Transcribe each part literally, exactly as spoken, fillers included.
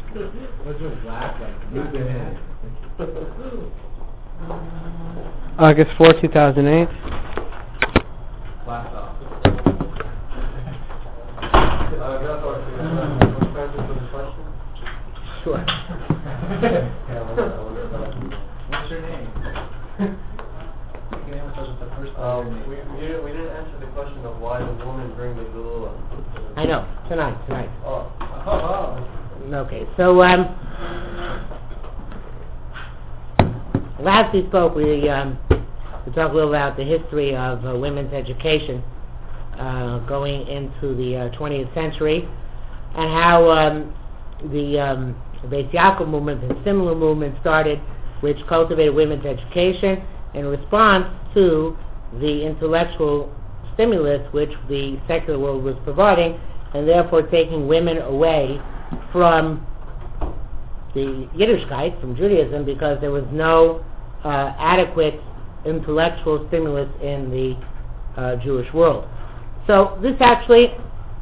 What's your black like? August fourth, two thousand eight. Blast off. Sure. What's your name? Um, we, we, didn't, we didn't answer the question of why the woman bring the galula. I know. Tonight, tonight. Oh. Oh. Okay, so um, last we spoke, we um, we talked a little about the history of uh, women's education uh, going into the uh, twentieth century, and how um, the um, Beis Yaakov movement and similar movements started, which cultivated women's education in response to the intellectual stimulus which the secular world was providing, and therefore taking women away from the Yiddishkeit, from Judaism, because there was no uh, adequate intellectual stimulus in the uh, Jewish world. So this actually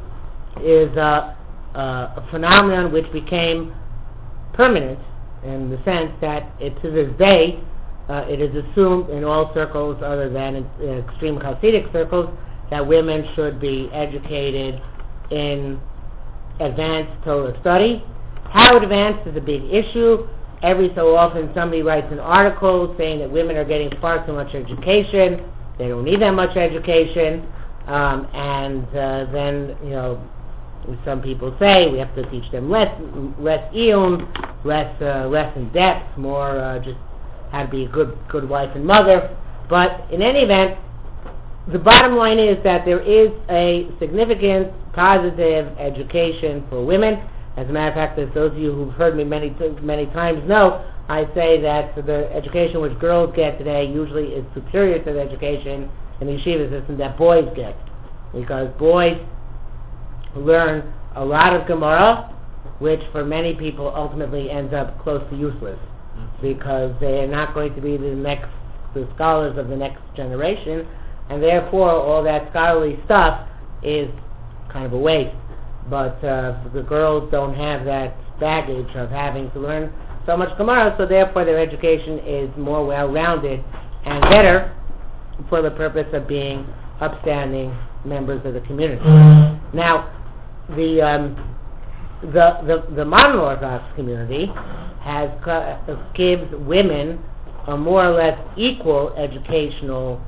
is uh, uh, a phenomenon which became permanent in the sense that it, to this day, uh, it is assumed in all circles other than in, in extreme Hasidic circles that women should be educated in advanced Torah study. How advanced is a big issue. Every so often somebody writes an article saying that women are getting far too much education, they don't need that much education, um, and uh, then, you know, some people say we have to teach them less, less iyun, less, uh, less in depth, more uh, just how to be a good, good wife and mother. But in any event, the bottom line is that there is a significant positive education for women. As a matter of fact, as those of you who've heard me many many times know, I say that the education which girls get today usually is superior to the education in the yeshiva system that boys get, because boys learn a lot of Gemara, which for many people ultimately ends up close to useless, because they are not going to be the next the scholars of the next generation, and therefore all that scholarly stuff is kind of a waste. But uh, the girls don't have that baggage of having to learn so much Gemara, so therefore their education is more well-rounded and better for the purpose of being upstanding members of the community. Now, the um, the, the the modern Orthodox community has uh, gives women a more or less equal educational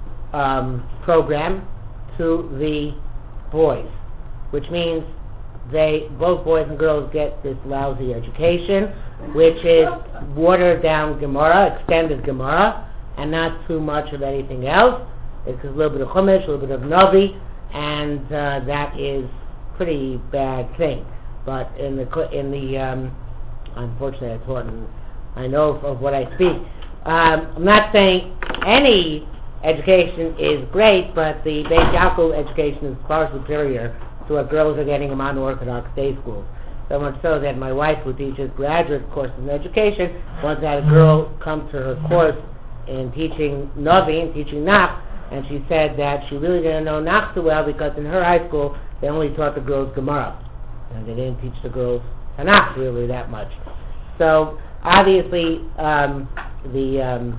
um, program to the boys, which means they both boys and girls get this lousy education, which is watered down Gemara, extended Gemara, and not too much of anything else. It's a little bit of Chumash, a little bit of Navi, and uh, that is pretty bad thing. But in the in the um, unfortunately, I taught and I know of, of what I speak. Um, I'm not saying any education is great, but the Beis Yaakov education is far superior to what girls are getting in non-Orthodox day schools. So much so that my wife, who teaches graduate courses in education, once had a girl come to her course in teaching Navi and teaching Nach, and she said that she really didn't know Nach so well because in her high school they only taught the girls Gemara, and they didn't teach the girls Tanakh really that much. So obviously um, the um,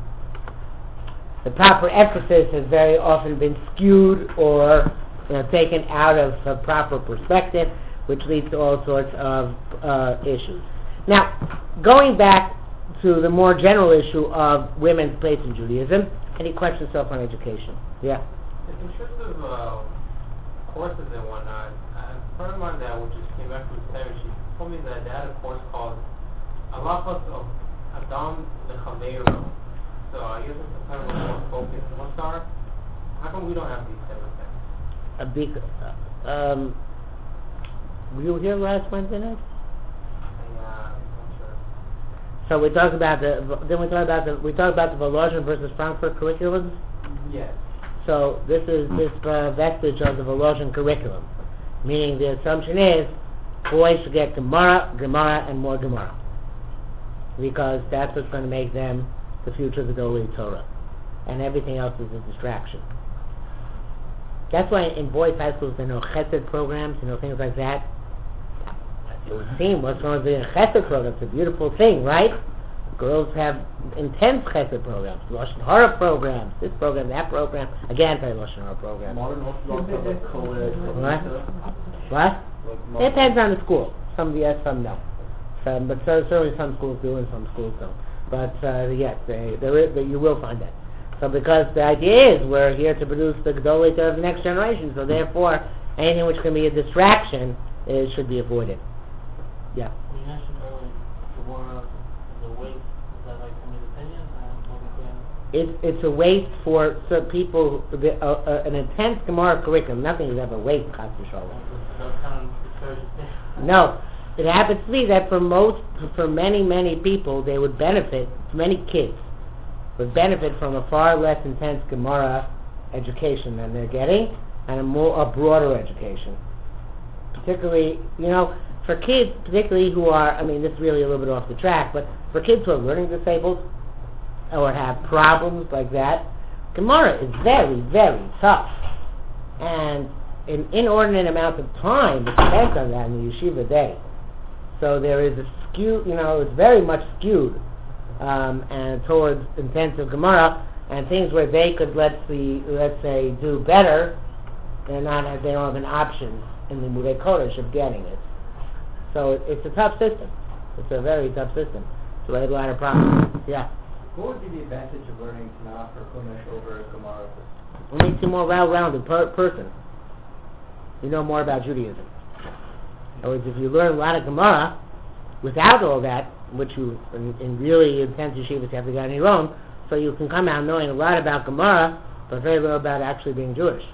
the proper emphasis has very often been skewed or you know, taken out of a proper perspective, which leads to all sorts of uh, issues. Now, going back to the more general issue of women's place in Judaism, any questions so far on education? Yeah. In terms of uh, courses and whatnot, a friend of mine that just came back from Seven, she told me that they had a course called Halachos of Adam Lechaveiro. So I guess it's kind of more focused. What's our? How come we don't have these seven things? A big. Uh, um, were you here last Wednesday night? Yeah, I'm not sure. So we talked about the. Then we talked about the. We talked about the Volozhin versus Frankfurt curriculums. Yes. So this is this uh, vestige of the Volozhin curriculum, meaning the assumption is boys should get Gemara, Gemara, and more Gemara, because that's what's going to make them the future of the Gedolei Torah, and everything else is a distraction. That's why in boys' high schools there are no chesed programs, you know, things like that. it would seem what's going to be a chesed program. It's a beautiful thing, right? Girls have intense chesed programs, Lashon Hara programs, this program, that program. Again, sorry, Lashon Hara program. Modern Orthodox have like co-ed. What? What? It depends on the school. Some yes, some no. Um, but so, certainly some schools do and some schools don't. But uh, yes, they, there is, you will find that. So because the idea is we're here to produce the Gedolit of the next generation, so therefore anything which can be a distraction it should be avoided. Yeah. You mentioned earlier the war the waste. Is that like somebody's opinion? It's it's a waste for so people. The, uh, uh, an intense Gemara curriculum. Nothing is ever waste. Chas v'sholom. No, it happens to be that for most, for many many people, they would benefit. Many kids would benefit from a far less intense Gemara education than they're getting, and a more a broader education. Particularly, you know, for kids, particularly who are, I mean, this is really a little bit off the track, but for kids who are learning disabled or have problems like that, Gemara is very, very tough. And an inordinate amount of time is spent on that in the yeshiva day. So there is a skew, you know, it's very much skewed um, and towards intensive Gemara and things where they could, let's see, let's say, do better. They're not, they don't have an option in the Limudei Kodesh of getting it. So it, it's a tough system. It's a very tough system. So we have a lot of problems. Yeah. What would be the advantage of learning Tanakh or Chumash over Gemara? It makes you a more well-rounded per- person. You know more about Judaism. In other words, if you learn a lot of Gemara without all that, which you in, in really intense yeshivas have to get on your own, so you can come out knowing a lot about Gemara, but very little about actually being Jewish.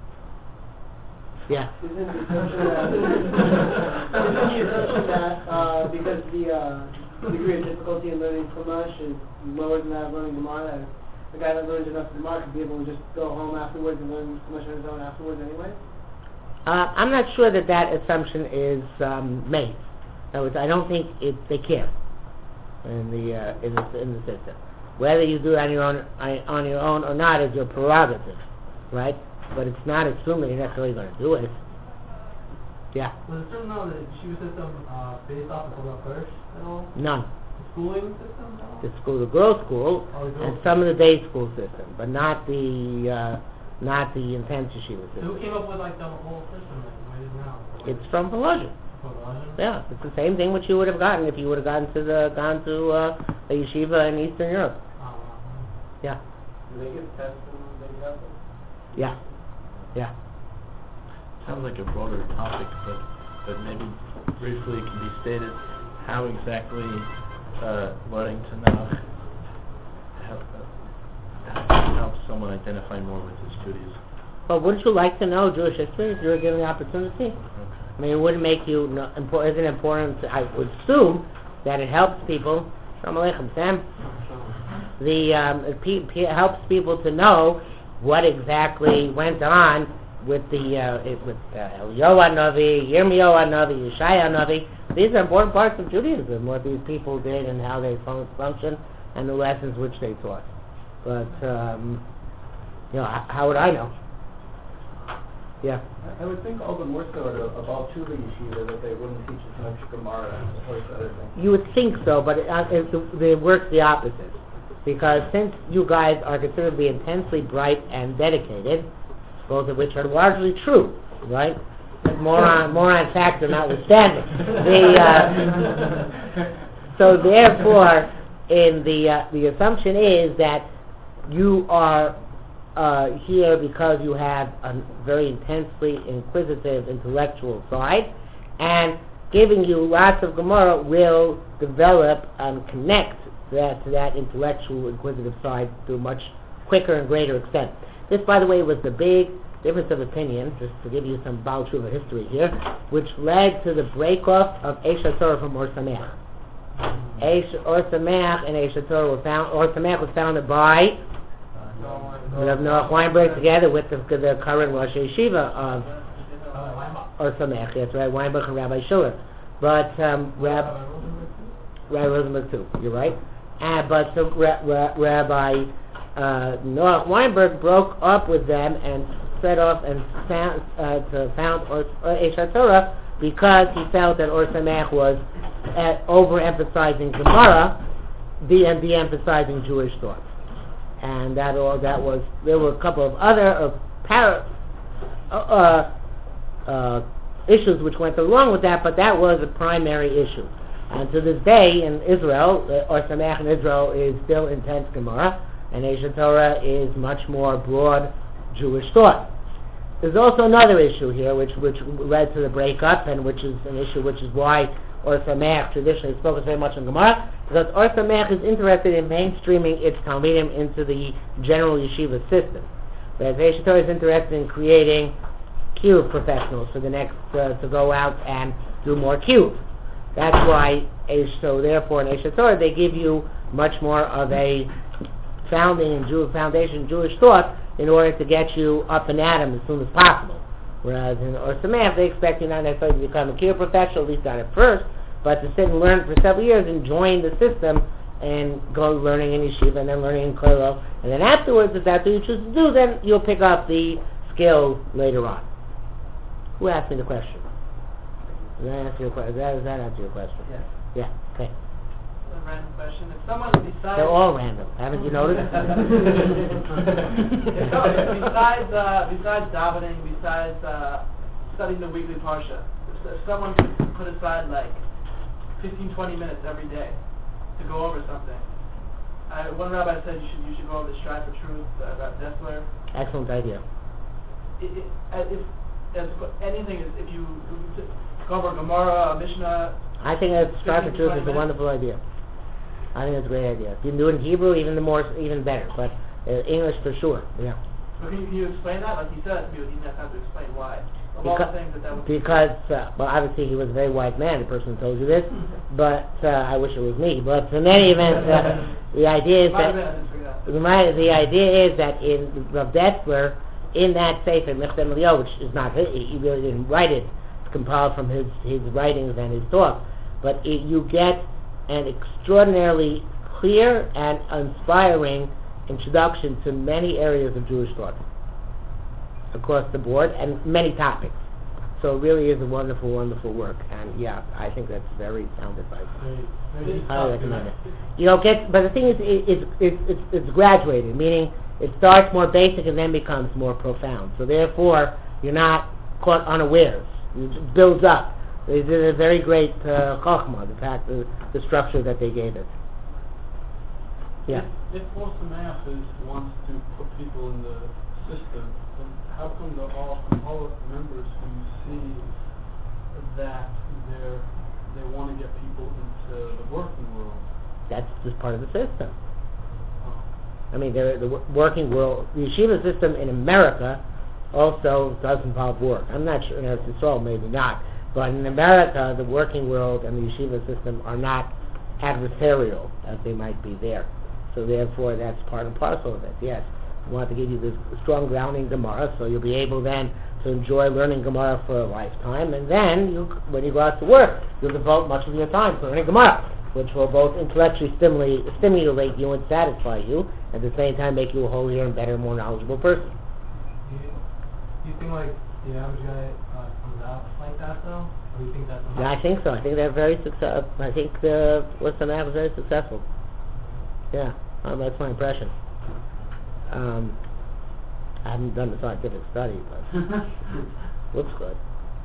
Yeah. Isn't the assumption that, isn't the assumption that uh, because the uh, degree of difficulty in learning Chumash is lower than that of learning Gemara, that the guy that learns enough Gemara could be able to just go home afterwards and learn Chumash on his own afterwards anyway? Uh, I'm not sure that that assumption is um, made. In other words, I don't think it, they care in the, uh, in the in the system. Whether you do it on your own on your own or not is your prerogative, right? But it's not assumed that you're necessarily going to do it. Yeah. Was it know the yeshiva system uh, based off of Torah first at all? None. The schooling system at all? The school, the girls' school, Oh, the girls' and some of the day school system, but not the uh, not the intense yeshiva So who system. came up with like the whole system like right now? It's from Pelosian. From Pelosian? Yeah, it's the same thing which you would have gotten if you would have gone to the gone to uh, a yeshiva in Eastern Europe. Oh, wow. Yeah. Do they give tests in the example? Yeah. Yeah. Sounds like a broader topic, but but maybe briefly it can be stated how exactly uh, learning Tanakh help, uh, helps someone identify more with his Judaism. Well, wouldn't you like to know Jewish history if you were given the opportunity? Okay. I mean, it wouldn't make you no, impor- isn't it important to, I would assume that it helps people. Shalom Aleichem, Sam. The um, it pe- pe- helps people to know what exactly went on with the uh, it, with uh, Eliyahu Navi, Yirmiyahu Navi, Yeshaya Navi. These are important parts of Judaism, what these people did and how they fun- function and the lessons which they taught. But um, you know, h- how would I know? Yeah. I would think all the more so about Tula Yeshiva that they wouldn't teach as much Gemara as opposed to other things. You would think so, but it, uh, it, it works the opposite. Because since you guys are considered to be intensely bright and dedicated, both of which are largely true, right? Moron, moron factor notwithstanding. The, uh, so therefore, in the uh, the assumption is that you are uh, here because you have a very intensely inquisitive intellectual side, and giving you lots of Gemara will develop and connect that to that intellectual inquisitive side to a much quicker and greater extent. This, by the way, was the big difference of opinion, just to give you some Baal Tshuva history here, which led to the break-off of Eish HaTorah from Or Sameach. Eish Or Sameach and Eish HaTorah were found, Or Sameach was founded by Rav Noach Weinberg together with the, the current Rosh Yeshiva of Or Sameach, that's right, Weinberg and Rabbi Schiller. But um, Rab, Rabbi Rosenberg too, you're right. Uh, but so Ra- Ra- Rabbi uh, Noach Weinberg broke up with them and set off and found, uh, to found or, or Eish HaTorah because he felt that Or Sameach was uh, overemphasizing Gemara, de- and de-emphasizing Jewish thoughts. And that all that was, there were a couple of other uh, para, uh, uh, uh, issues which went along with that, but that was a primary issue. And to this day in Israel, uh, Or Sameach in Israel is still intense Gemara, and Aish Torah is much more broad Jewish thought. There's also another issue here which which led to the breakup, and which is an issue which is why Or Sameach traditionally is focused very much on Gemara, because Or Sameach is interested in mainstreaming its Talmidim into the general yeshiva system, whereas Aish Torah is interested in creating Kiyuv professionals for the next, uh, to go out and do more Kiyuv. That's why, so therefore in Aish Torah they give you much more of a founding and Jew, foundation Jewish thought in order to get you up and at them as soon as possible. Whereas in Or Sameach, they expect you not necessarily to become a Kiyuv professional, at least not at first, but to sit and learn for several years and join the system and go learning in yeshiva and then learning in kollel. And then afterwards, if that's what you choose to do, then you'll pick up the skill later on. Who asked me the question? Does that answer your question? Does that answer your question? Yes. Yeah, okay. A random question. If someone decides... They're all random. Haven't you noticed? If someone- besides, uh, besides davening, besides uh, studying the weekly parsha, if, if someone could put aside like fifteen, twenty minutes every day to go over something. Uh, one rabbi said you should you should go over the Strive for Truth, uh, about Dessler. Excellent idea. It, it, uh, if, as anything, is if you go over Gemara, Mishnah. I think that Strive for fifteen, Truth twenty is a minutes. wonderful idea. I think it's a great idea. If you can do it in Hebrew, even the more, even better. But uh, English for sure. Yeah. So can you, can you explain that? Like he said, you didn't have time to explain why. Of all the Because, things that that would because uh, well, obviously he was a very wise man, the person who told you this. But uh, I wish it was me. But in any event, uh, the idea is Might have that been, I didn't figure it out. the, my, the idea is that in Rav Dessler, in that Sefer Mechtem Eliyahu, which is not he, he really didn't write it, it's compiled from his his writings and his thoughts. But it, you get an extraordinarily clear and inspiring introduction to many areas of Jewish thought across the board and many topics. So it really is a wonderful, wonderful work. And yeah, I think that's very sound advice. I recommend it. You know, get, but the thing is, it, it, it, it's it's graduated, meaning it starts more basic and then becomes more profound. So therefore, you're not caught unawares. It builds up. They did a very great uh, chokhmah, the fact, the, the structure that they gave it. Yeah. If, if Or Sameach is wants to put people in the system, then how come the all all of the members who see that they're they want to get people into the working world? That's just part of the system. Oh. I mean, the, the wo- working world, the yeshiva system in America also does involve work. I'm not sure in Eretz Yisrael, maybe not. But in America, the working world and the yeshiva system are not adversarial as they might be there. So therefore, that's part and parcel of it, yes. We want to give you this strong grounding Gemara, so you'll be able then to enjoy learning Gemara for a lifetime, and then you, when you go out to work, you'll devote much of your time to learning Gemara, which will both intellectually stimulate, stimulate you and satisfy you, at the same time make you a holier and better, more knowledgeable person. Do you, do you think like the average guy uh, comes out like that though? Or do you think that's Yeah, I think so. I think they're very successful. I think uh, what's the name was very successful. Yeah, um, that's my impression. Um, I haven't done the scientific study, but looks good.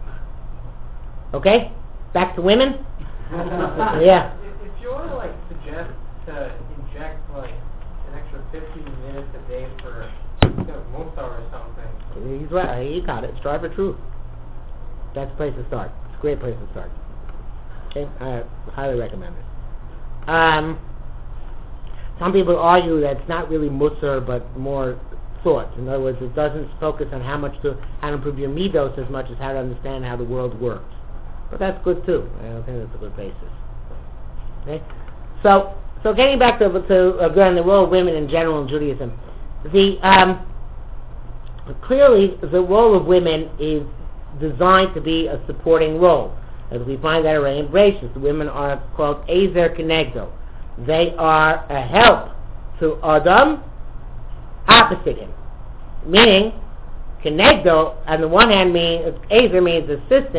Okay, back to women. Yeah. If, if you want to like suggest to inject like an extra fifteen minutes a day for you know, Musar or something. He's right. He got it. Strive for truth. That's a place to start. It's a great place to start. Okay, I highly recommend it. Um, some people argue that it's not really musar, but more thought. In other words, it doesn't focus on how much to how to improve your midos as much as how to understand how the world works. But that's good too. I don't think that's a good basis. Okay, so so getting back to to again the role of women in general in Judaism, the um, clearly the role of women is designed to be a supporting role, as we find that already in Bereshis. The women are called Ezer Kenegdo. They are a help to Adam, opposite him. Meaning, Kenegdo, on the one hand, means Ezer means assistant,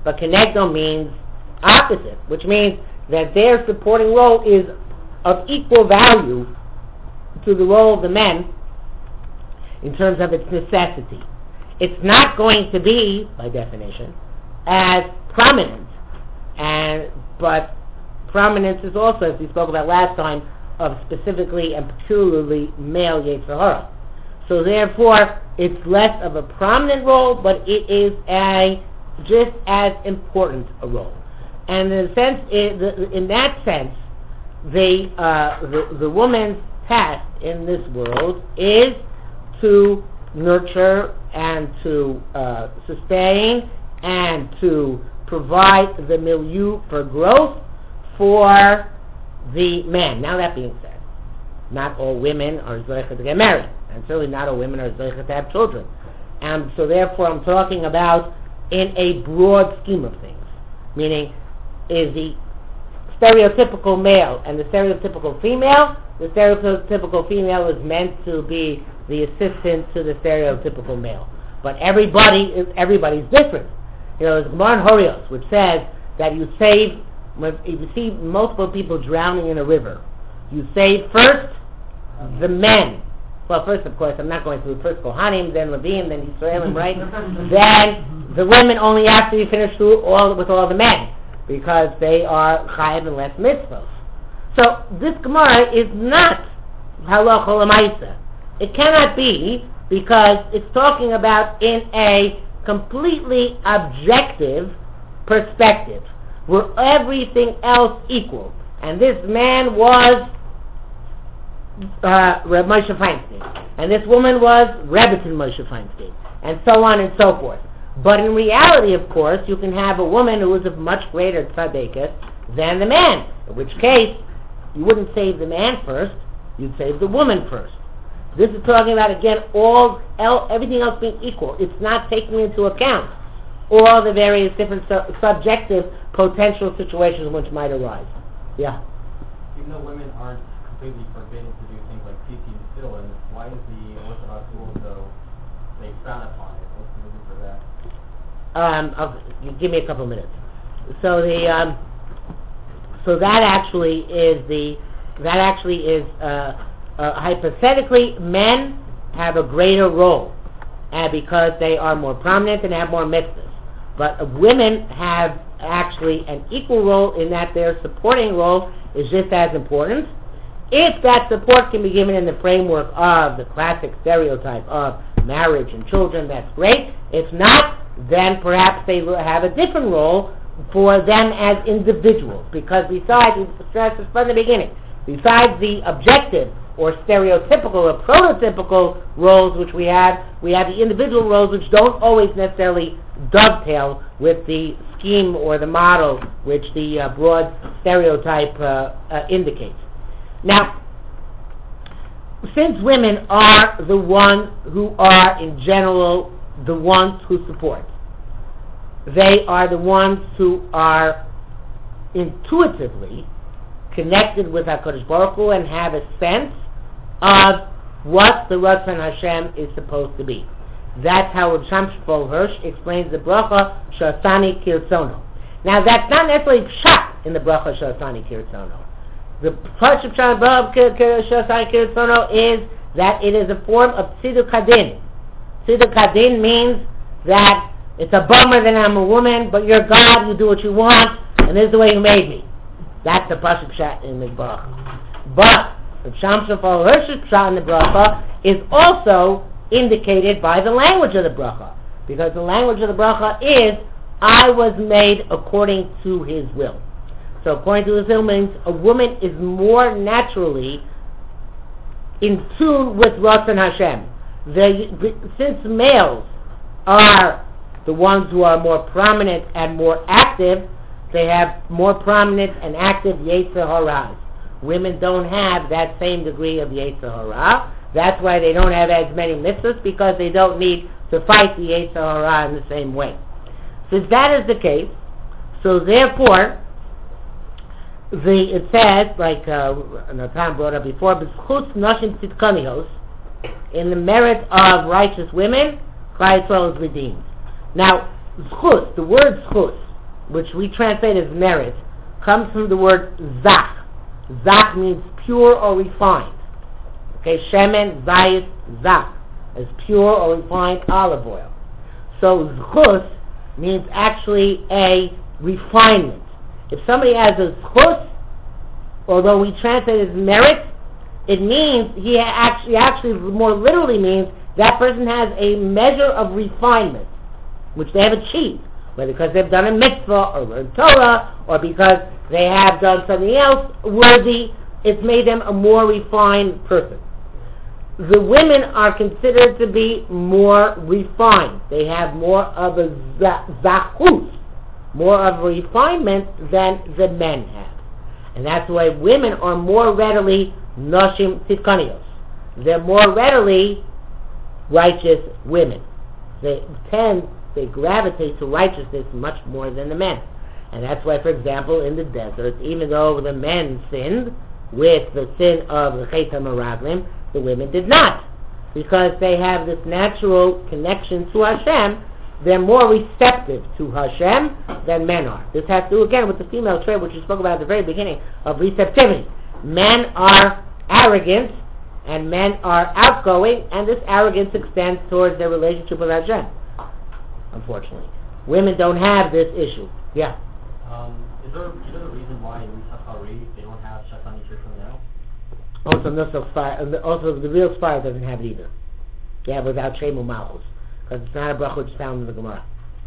but kenegdo means opposite, which means that their supporting role is of equal value to the role of the men in terms of its necessity. It's not going to be, by definition, as prominent, and but prominence is also, as we spoke about last time, of specifically and peculiarly male Yetzer Hara. So therefore, it's less of a prominent role, but it is a just as important a role. And in a sense, in that sense, the uh, the, the woman's task in this world is to nurture and to uh, sustain and to provide the milieu for growth for the men. Now that being said, not all women are zocheh to get married, and certainly not all women are zocheh to have children. And so therefore I'm talking about in a broad scheme of things, meaning is the stereotypical male and the stereotypical female. The stereotypical female is meant to be the assistant to the stereotypical male. But everybody is everybody's different. You know, there's Gemara in Horios, which says that you save, if you see multiple people drowning in a river, you save first the men. Well, first, of course, I'm not going through first Kohanim, then Levim, then Yisraelim, right? Then the women only after you finish through all with all the men, because they are chayav and less mitzvahs. So this Gemara is not halacha l'maisa. It cannot be, because it's talking about in a completely objective perspective, where everything else equal. And this man was uh, Reb Moshe Feinstein, and this woman was Rebbetzin Moshe Feinstein, and so on and so forth. But in reality, of course, you can have a woman who is of much greater tzaddikus than the man, in which case you wouldn't save the man first, you'd save the woman first. This is talking about, again, all el- everything else being equal. It's not taking into account all the various different su- subjective potential situations which might arise. Yeah? Even though women aren't completely forbidden to do things like teaching still, and why is the Orthodox rule so they frown upon it? What's the reason for that? Um, I'll, you give me a couple minutes. So the um, so that actually is the that actually is uh, uh, hypothetically men have a greater role, uh, because they are more prominent and have more mitzvahs. But uh, women have actually an equal role in that their supporting role is just as important. If that support can be given in the framework of the classic stereotype of marriage and children, that's great. If not, then perhaps they will have a different role for them as individuals, because besides, we stressed this from the beginning, besides the objective or stereotypical or prototypical roles which we have, we have the individual roles which don't always necessarily dovetail with the scheme or the model which the uh, broad stereotype uh, uh, indicates. Now, since women are the ones who are in general the ones who support, they are the ones who are intuitively connected with HaKadosh Baruch Hu and have a sense of what the Ratzon Hashem is supposed to be. That's how Rav Shamshpol Hirsch explains the bracha Shasani Kirtzono. Now, that's not necessarily pshat in the bracha Shasani Kirtzono. The pshat of Shasani Kirtzono is that it is a form of Tziduk Hadin. Tziduk Hadin means that it's a bummer that I'm a woman, but you're God, you do what you want, and this is the way you made me. That's the Pasuk Pshat in the bracha. But the Shamshapol Hirsch's Pshat in the bracha is also indicated by the language of the bracha, because the language of the bracha is, I was made according to His will. So according to His will means a woman is more naturally in tune with Ratzon Hashem. The, the, since males are the ones who are more prominent and more active, they have more prominent and active Yetzer Hara. Women don't have that same degree of Yetzer Hara. That's why they don't have as many mitzvahs, because they don't need to fight the Yetzer Hara in the same way. Since that is the case, so therefore, the, it says, like uh, Natan brought up before, B'zchut Nashim Tzidkaniyos, in the merit of righteous women, Klal Yisrael is redeemed. Now, zchus, the word zchus, which we translate as merit, comes from the word zach. Zach means pure or refined. Okay, shemen, zayit, zach, as pure or refined olive oil. So zchus means actually a refinement. If somebody has a zchus, although we translate it as merit, it means he actually, actually more literally means that person has a measure of refinement, which they have achieved, whether because they've done a mitzvah or learned Torah, or because they have done something else worthy. It's made them a more refined person. The women are considered to be more refined. They have more of a zachus, more of a refinement than the men have. And that's why women are more readily noshim tzidkanios. They're more readily righteous women. They tend, they gravitate to righteousness much more than the men. And that's why, for example, in the desert, even though the men sinned with the sin of the Chet HaMeraglim, the women did not. Because they have this natural connection to Hashem, they're more receptive to Hashem than men are. This has to do, again, with the female trait, which we spoke about at the very beginning, of receptivity. Men are arrogant, and men are outgoing, and this arrogance extends towards their relationship with Hashem, unfortunately. Women don't have this issue. Yeah? Um, is there, is there a reason why in Safari they don't have Shatan Yishur now? Also, Nusach Sfar, also the real Sfar doesn't have it either. They have without Shemu Malchus, because it's not a bracha which is found in the Gemara.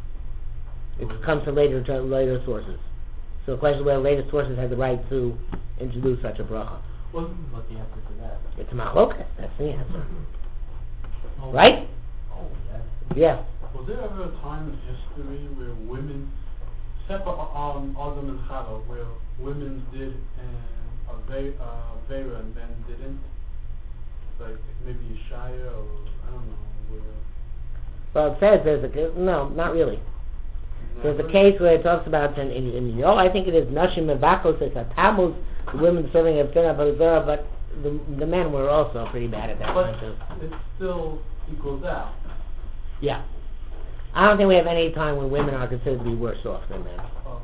It comes from later to later sources. So the question is whether later sources have the right to introduce such a bracha. Well, what's the answer to that? It's machlokas. That's the answer. Oh, Right? Oh, yes. Yeah. Was there ever a time in history where women, except for um, Adam and Chava, where women did an Avera uh, Avera and men didn't? Like maybe Yeshaya or I don't know where. Well, it says there's a no, not really. There's a case where it talks about in in, in Yol, I think it is Nashim and Bakos. It's a Tammuz. The women serving as Tzara, but the the men were also pretty bad at that But point too. it still equals out. Yeah. I don't think we have any time when women are considered to be worse off than men. Oh.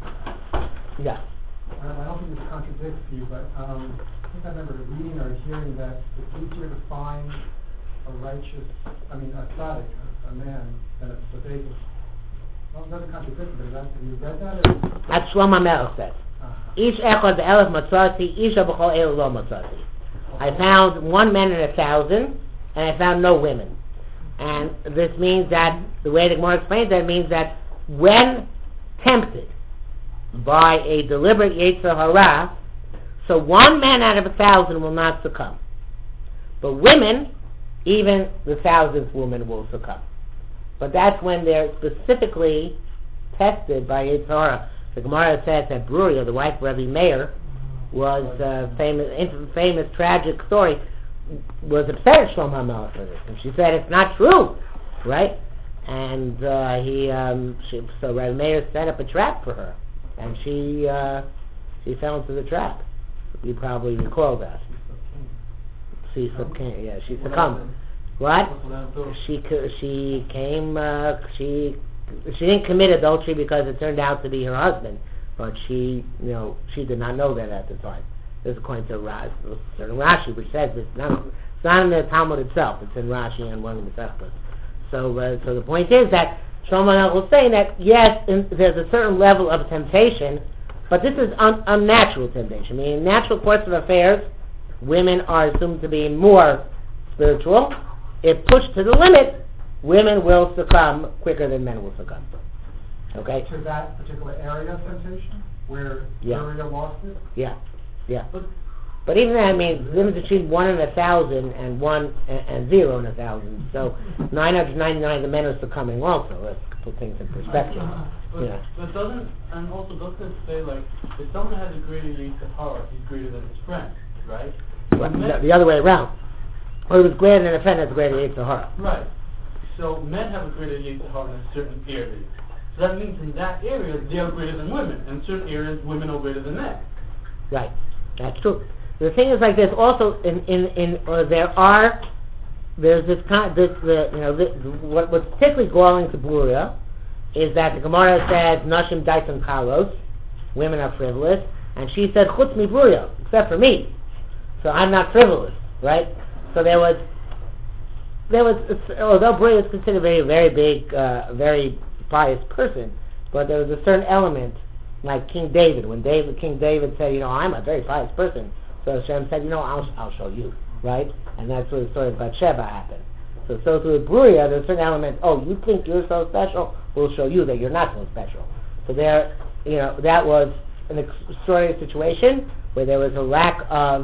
Yeah. I don't think this contradicts you, but um, I think I remember reading or hearing that it's easier to find a righteous, I mean, a tzaddik, a, a man, than a tzaddik. Well, it doesn't contradict you, but have you read that? Or? That's Shlomo Melech says. Ish echad be'elef matzati, isha b'chol el lo matzati. I found one man in a thousand, and I found no women. And this means that, the way the Gemara explains that, means that when tempted by a deliberate Yetzer Hara, so one man out of a thousand will not succumb. But women, even the thousandth woman will succumb. But that's when they're specifically tested by Yetzer Hara. The Gemara says that Bruria, the wife of Rabbi Meir, was a famous, famous tragic story, was upset at Shlomo HaMelech for this. And she said, it's not true, right? And uh, he, um, she, so Rabbi Meir set up a trap for her. And she, uh, she fell into the trap. You probably recall that. She succumbed. Yeah, she succumbed. What? She she came. Uh, she she didn't commit adultery because it turned out to be her husband, but she, you know, she did not know that at the time. This is according to Rashi, certain Rashi, which says it's not, it's not in the Talmud itself. It's in Rashi and one of the Sechtos. So, uh, so the point is that Shlomo Melech was saying that yes, in, there's a certain level of temptation, but this is un, unnatural temptation. I mean, in natural course of affairs, women are assumed to be more spiritual. If pushed to the limit, women will succumb quicker than men will succumb. Okay? To that particular area of temptation, where Yeah. Uriah lost it? Yeah, yeah. But even that means women between one in a thousand and one and, and zero in a thousand. So nine hundred ninety-nine, the men are succumbing also. Let's put things in perspective. But, Yeah. but doesn't, and also doesn't it say like, if someone has a greater Yetzer Hara, he's greater than his friend, right? Well, the, the other way around. Or it was greater than a friend, that's greater Yetzer Hara. Right. So men have a greater Yetzer Hara in a certain area. So that means in that area, they are greater than women. In certain areas, women are greater than men. Right. That's true. The thing is like this. Also, in in in uh, there are there's this kind this the you know this, what what's particularly galling to Bruria is that the Gemara says, Nashim Daitan Kalos, women are frivolous, and she said, Chutz mi Bruya, except for me. So I'm not frivolous, right? So there was, there was, although Bruya is considered a very, very big, uh, very pious person, but there was a certain element, like King David, when David, King David said, you know, I'm a very pious person, so Hashem said, you know, I'll, I'll show you, right? And that's where the story of Bathsheba happened. So, so through Bruya, there's a certain element, oh, you think you're so special? We'll show you that you're not so special. So there, you know, that was an extraordinary situation where there was a lack of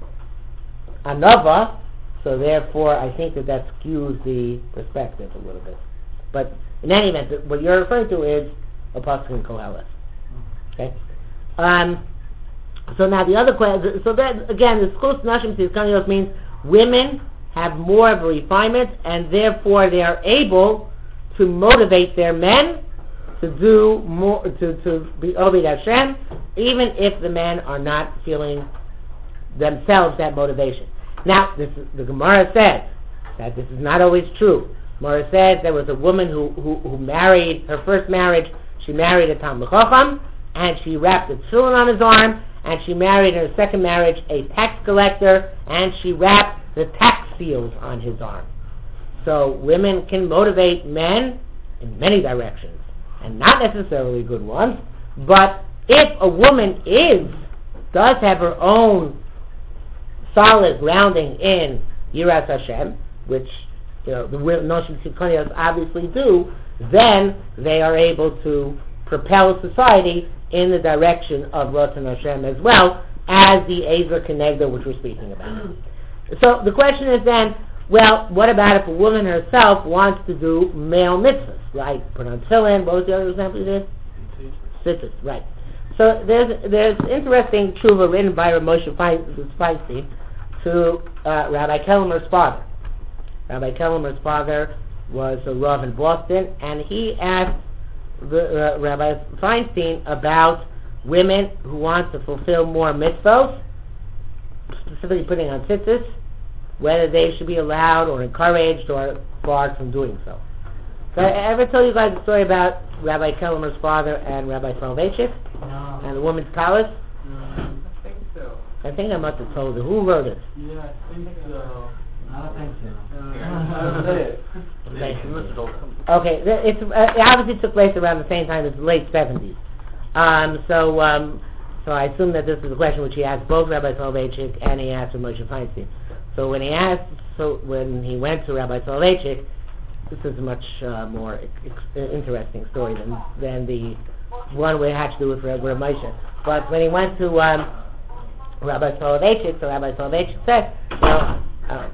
anava, so therefore I think that that skews the perspective a little bit. But in any event, what you're referring to is a pasuk in Kohelet. Okay? Um, so now the other question, so that, again, the schus nashim tzidkanios means women have more of a refinement, and therefore they are able to motivate their men to do more, to, to be Oved Hashem, even if the men are not feeling themselves that motivation. Now, this is, the Gemara says that this is not always true. Gemara says there was a woman who, who, who married, her first marriage, she married a Talmid Chacham, and she wrapped a tefillin on his arm, and she married in her second marriage a tax collector, and she wrapped the tax seals on his arm. So women can motivate men in many directions, and not necessarily good ones, but if a woman is, does have her own solid grounding in Yiras Hashem, which you know, the Noshim Tzidkanios obviously do, then they are able to propel society in the direction of Ratzon Hashem as well as the Ezer Kenegdo, which we're speaking about. So the question is then, well, what about if a woman herself wants to do male mitzvahs, right? Put on tefillin. What was the other example you did? Tzitzis, right. So there's there's interesting tshuva written by Moshe Feinstein to uh, Rabbi Kellermer's father. Rabbi Kellermer's father was a Rav in Boston, and he asked the, uh, Rabbi Feinstein about women who want to fulfill more mitzvahs, specifically putting on tzitzis, whether they should be allowed or encouraged or barred from doing so. So I ever told you guys a story about Rabbi Kellermer's father and Rabbi Soloveitchik No. and the woman's palace? No, I think so. I think I must have told you. Who wrote it? Yeah, I think so. I don't think so. Uh, Okay, th- it's, uh, it obviously took place around the same time as the late seventies. Um, so, um, so I assume that this is a question which he asked both Rabbi Soloveitchik and he asked Moshe Feinstein. So when he asked, so when he went to Rabbi Soloveitchik, this is a much uh, more ex- interesting story than than the one we had to do with Rabbi Moshe. But when he went to um, Rabbi Soloveitchik, so Rabbi Soloveitchik said, you know, uh,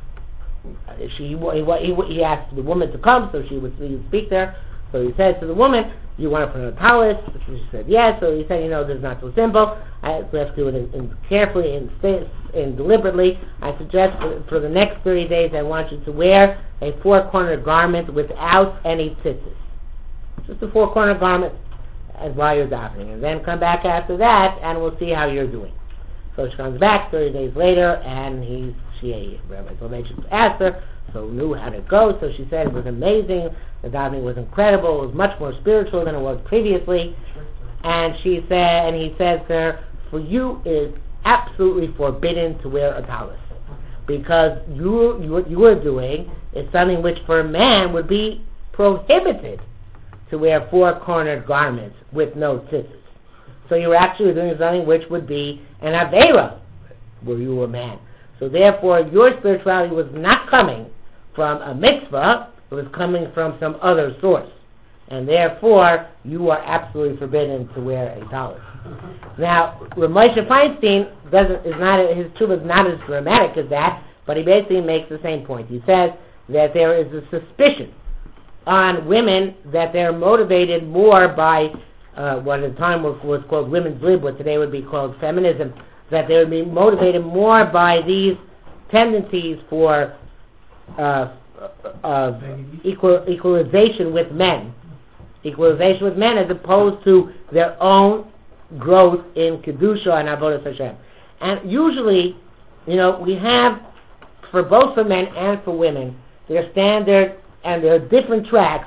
she he, he, he asked the woman to come, so she would, he would speak there. So he said to the woman, "You want to put on a talis?" She said, "Yes." So he said, "You know, this is not so simple. I, we have to do it in, in carefully and, and deliberately. I suggest for, for the next thirty days, I want you to wear a four-cornered garment without any tzitzis, just a four-cornered garment, and while you're davening, and then come back after that, and we'll see how you're doing." So she comes back thirty days later, and he, she, Rabbi Soloveitchik asked her, so knew how to go. So she said it was amazing. The davening was incredible. It was much more spiritual than it was previously. And she said, and he says to her, for you it is absolutely forbidden to wear a talis, because you, you what you are doing is something which for a man would be prohibited, to wear four-cornered garments with no tzitzis. So you were actually doing something which would be an aveira, were you a man. So therefore, your spirituality was not coming from a mitzvah, it was coming from some other source. And therefore, you are absolutely forbidden to wear a talis. Now, Moshe Feinstein doesn't, is not, his tshuva is not as dramatic as that, but he basically makes the same point. He says that there is a suspicion on women that they're motivated more by uh, what at the time was, was called women's lib, what today would be called feminism, that they would be motivated more by these tendencies for uh, uh, equal, equalization with men, equalization with men, as opposed to their own growth in kedusha and avodas Hashem. And usually, you know, we have for both for men and for women their standard and their different tracks,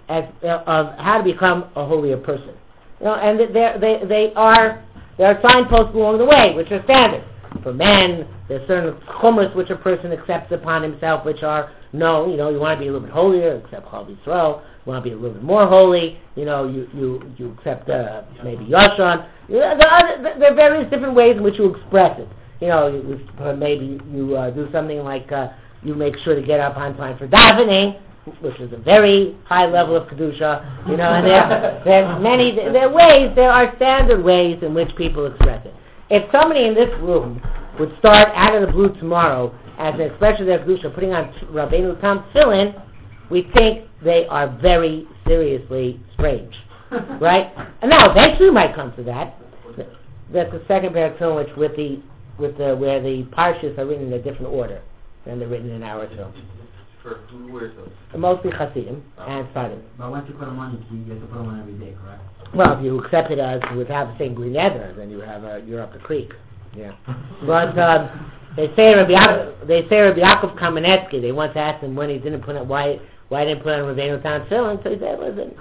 as uh, of how to become a holier person. You know, and they they they are there are signposts along the way which are standard. For men, there's certain chumras which a person accepts upon himself, which are no, you know, you want to be a little bit holier, accept Chol Yisrael. You want to be a little bit more holy, you know, you you you accept uh, maybe Yashon. You know, there are there are various different ways in which you express it. You know, you, maybe you uh, do something like uh, you make sure to get up on time for davening, which is a very high level of kedusha. You know, and there there are many there are ways. There are standard ways in which people express it. If somebody in this room would start out of the blue tomorrow as an expression of their kedusha, putting on Rabbeinu Tam tefillin, we think they are very seriously strange, right? And now eventually we might come to that. That's the second pair of tefillin, which with the with the where the parshas are written in a different order than they're written in our tefillin. For who wears those? Mostly Hasidim and Sadim. But once you put them on, you, you get to put them on every day, correct? Well, if you accept it as without the same green nether, then you have a, you're up the creek. Yeah. But um, they say Rabbi Yaakov, they say Rabbi Yaakov Kamenetsky. They once asked him when he didn't put it, why why didn't put on Rabbeinu Tam tefillin. So he said, "Listen,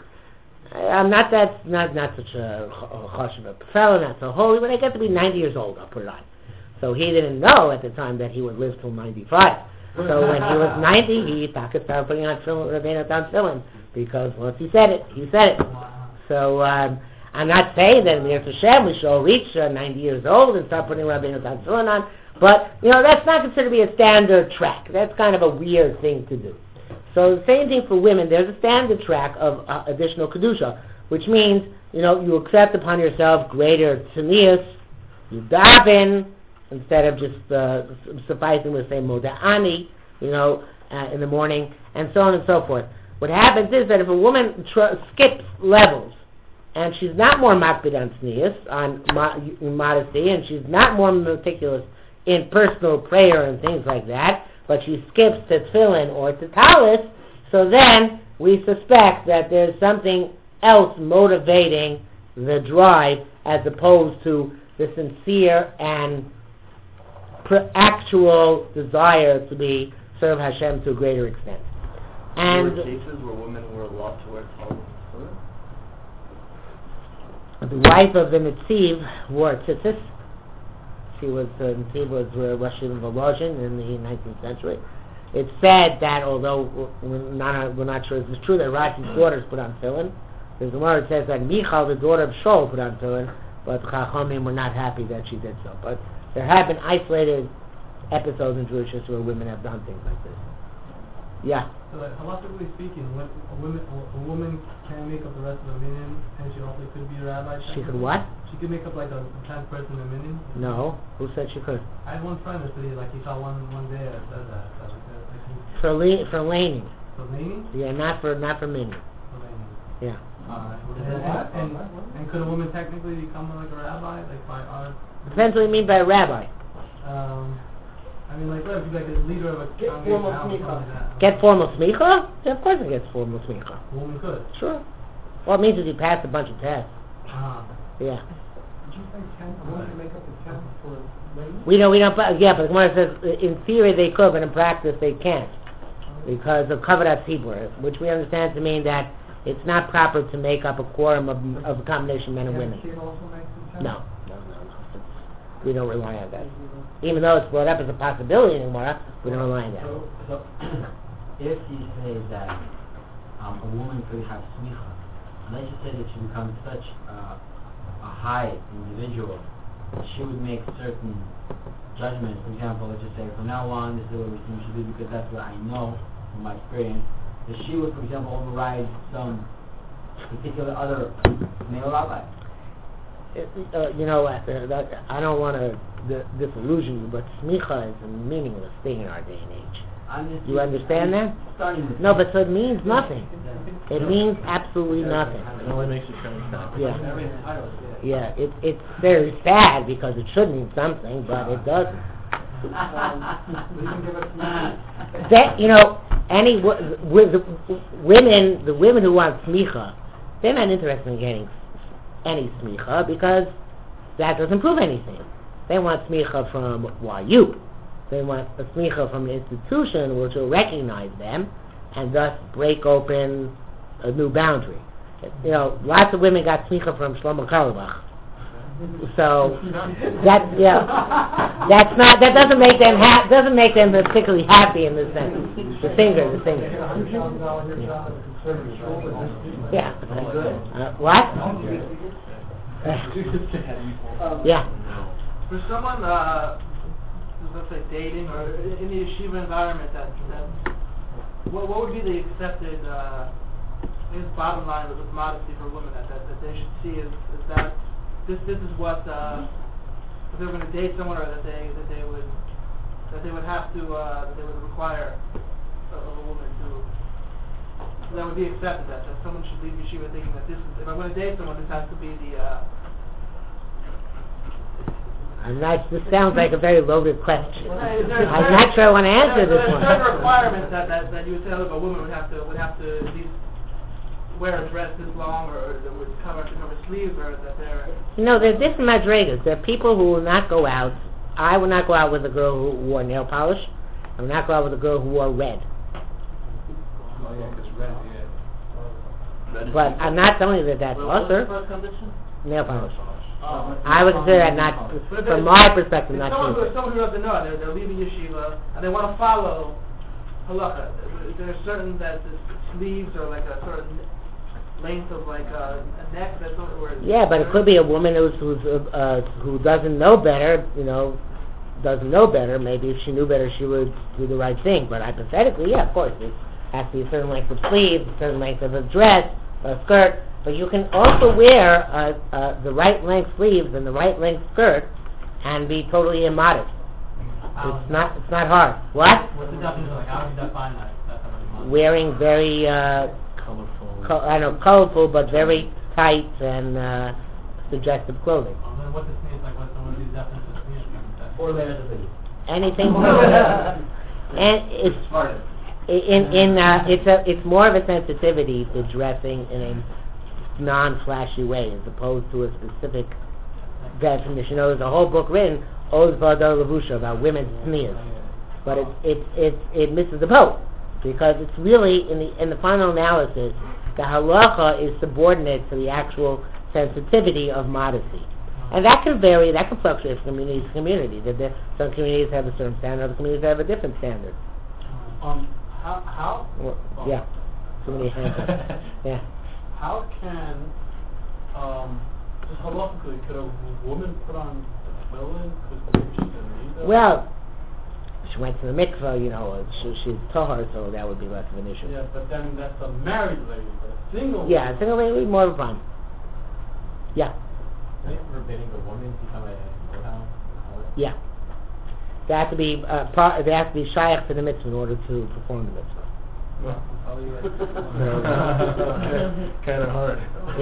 I'm not that not not such a chashuv fellow, not so holy. When I get to be ninety years old, I'll put it on." So he didn't know at the time that he would live till ninety-five. So when he was ninety, he started putting on Rabbeinu Tam tefillin because once he said it, he said it. So um, I'm not saying that in the Yirtzeh Hashem we shall reach uh, ninety years old and start putting Rabbeinu Tam tefillin on, but you know that's not considered to be a standard track. That's kind of a weird thing to do. So the same thing for women. There's a standard track of uh, additional kedusha, which means you know you accept upon yourself greater tznius, you daven instead of just uh, sufficing with say moda'ani, you know, uh, in the morning, and so on and so forth. What happens is that if a woman tr- skips levels, and she's not more makbid on tznius, on mo- modesty, and she's not more meticulous in personal prayer and things like that, but she skips to tefillin or to talis, so then we suspect that there's something else motivating the drive as opposed to the sincere and pr- actual desire to be serve Hashem to a greater extent. And there were cases where women were allowed to wear talis. The wife of the Netziv wore tzitzis. She was, uh, Netziv was uh, Rosh Volozhin in the nineteenth century. It's said that, although we're not, we're not sure this is true, that Rashi's daughters put on tefillin. The Gemara says that Michal, the daughter of Shaul, put on tefillin, but Chachamim were not happy that she did so. But there have been isolated episodes in Jewish history where women have done things like this. Yeah. So, like, halachically speaking, when a woman a woman can make up the rest of the minyan, and she also could be a rabbi. She could what? She could make up like a tenth person in a minyan. No. Who said she could? I had one friend that said he, like he saw one one day that said that. that like, that, like he, For le- for laning. for laning? Yeah, not for not for minyan. For laning. Yeah. Uh, and, and, and, and could a woman technically become like a rabbi, like by our? Depends what you mean by a rabbi. Um. I mean, like, what if you're like a leader of a Get congregation formal or something smicha. like that? Get formal smicha? Yeah, of course it gets formal smicha. A woman could. Sure. All it means is you pass a bunch of tests. Ah. Yeah. Did you say ten? I want to make up a ten for ladies? We don't, we don't, yeah, but the Gemara says uh, in theory they could, but in practice they can't. Because of Kavarat Tzibur, which we understand to mean that it's not proper to make up a quorum of, of a combination of men and women. It also makes it ten? No, no, no, no. It's, we don't rely on that. Even though it's brought up as a possibility in Gemara, we don't rely on that. So, so if you say that um, a woman could have smicha, and let's just say that she becomes such uh, a high individual, that she would make certain judgments. For example, let's just say from now on, this is what we think she should do because that's what I know from my experience. That she would, for example, override some particular other male rabbi. Uh, you know, uh, that, I don't want to d- disillusion you, but smicha is a meaningless thing in our day and age. I'm just You understand that? No, but so it means nothing. It means absolutely nothing. It only makes you kind of Yeah. Yeah, it, it's very sad because it should mean something, but it doesn't. That, you know, any w- w- the women, the women who want smicha, they're not interested in getting any smicha because that doesn't prove anything. They want smicha from Y U. They want a smicha from the institution which will recognize them and thus break open a new boundary. You know, lots of women got smicha from Shlomo Karlebach. So that yeah, that's not that doesn't make them ha- doesn't make them particularly happy in this sense. The singer, the singer. Yeah. Uh, what? Yeah. For someone, uh, let's say dating or in the yeshiva environment, that, that what, what would be the accepted, uh, I guess, bottom line with modesty for women that, that, that they should see is, is that this this is what uh, if they were going to date someone, or that they that they would that they would have to uh, that they would require of a woman to that would be accepted, that, that someone should leave yeshiva thinking that this is, if I'm going to date someone, this has to be the uh, I'm not, this sounds like a very loaded question. Well, is there- I'm not sure I want to answer there- this there's one. certain requirements that, that, that you would say, look, a woman would have to would have to at least wear a dress this long, or that would cover to cover sleeves, or that they're. You know, there are different madrigas. There are people who will not go out. I would not go out with a girl who wore nail polish. I would not go out with a girl who wore red. Oh, yeah, 'cause red, yeah. Red is But I'm not telling you that that's Well, what's the usher. first condition? Nail polish. Oh. I would consider that not, But if from it's- my perspective, if not someone true. who, someone who doesn't know, they're, they're leaving yeshiva and they want to follow halacha. There's certain that the sleeves are like a certain length of like a, a neck. That's not where. Yeah, but it could be a woman who's, who's uh, uh, who doesn't know better. You know, doesn't know better. Maybe if she knew better, she would do the right thing. But hypothetically, yeah, of course, it has to be a certain length of sleeve, a certain length of a dress, a skirt. But you can also wear uh, uh, the right length sleeves and the right length skirt and be totally immodest. It's not. It's not hard. What? What's the definition? Like, how do you define that? That's how much money. Wearing very, uh, Colorful. co- I know, colorful but very tight and uh, suggestive clothing. Well, then what this means, like, what some of these definitions mean? That's Four layers of sleeves. Anything. And it's in in uh, it's a it's more of a sensitivity to dressing in a non-flashy way as opposed to a specific definition. You know, there's a whole book written, Oz Vadar Levusha, about women's smears, but it it it it misses the boat because it's really in the in the final analysis, the halacha is subordinate to the actual sensitivity of modesty. And that can vary, that can fluctuate from community to community. That there, some communities have a certain standard, other communities have a different standard. Um, how, how, Well, oh. yeah, too many hands up. Yeah. how can, um, just halakhically, could a woman put on tefillin because maybe she doesn't need that? Well, she went to the mikveh, you know, she, she's tahar, so that would be less of an issue. Yeah, but then that's a married lady, but a single Yeah, lady. single lady would be more of a problem. Yeah, Are they forbidding the woman to become a motel? yeah. They have to be uh, part, they have to be shaykh to the mitzvah in order to perform the mitzvah. Kind of hard.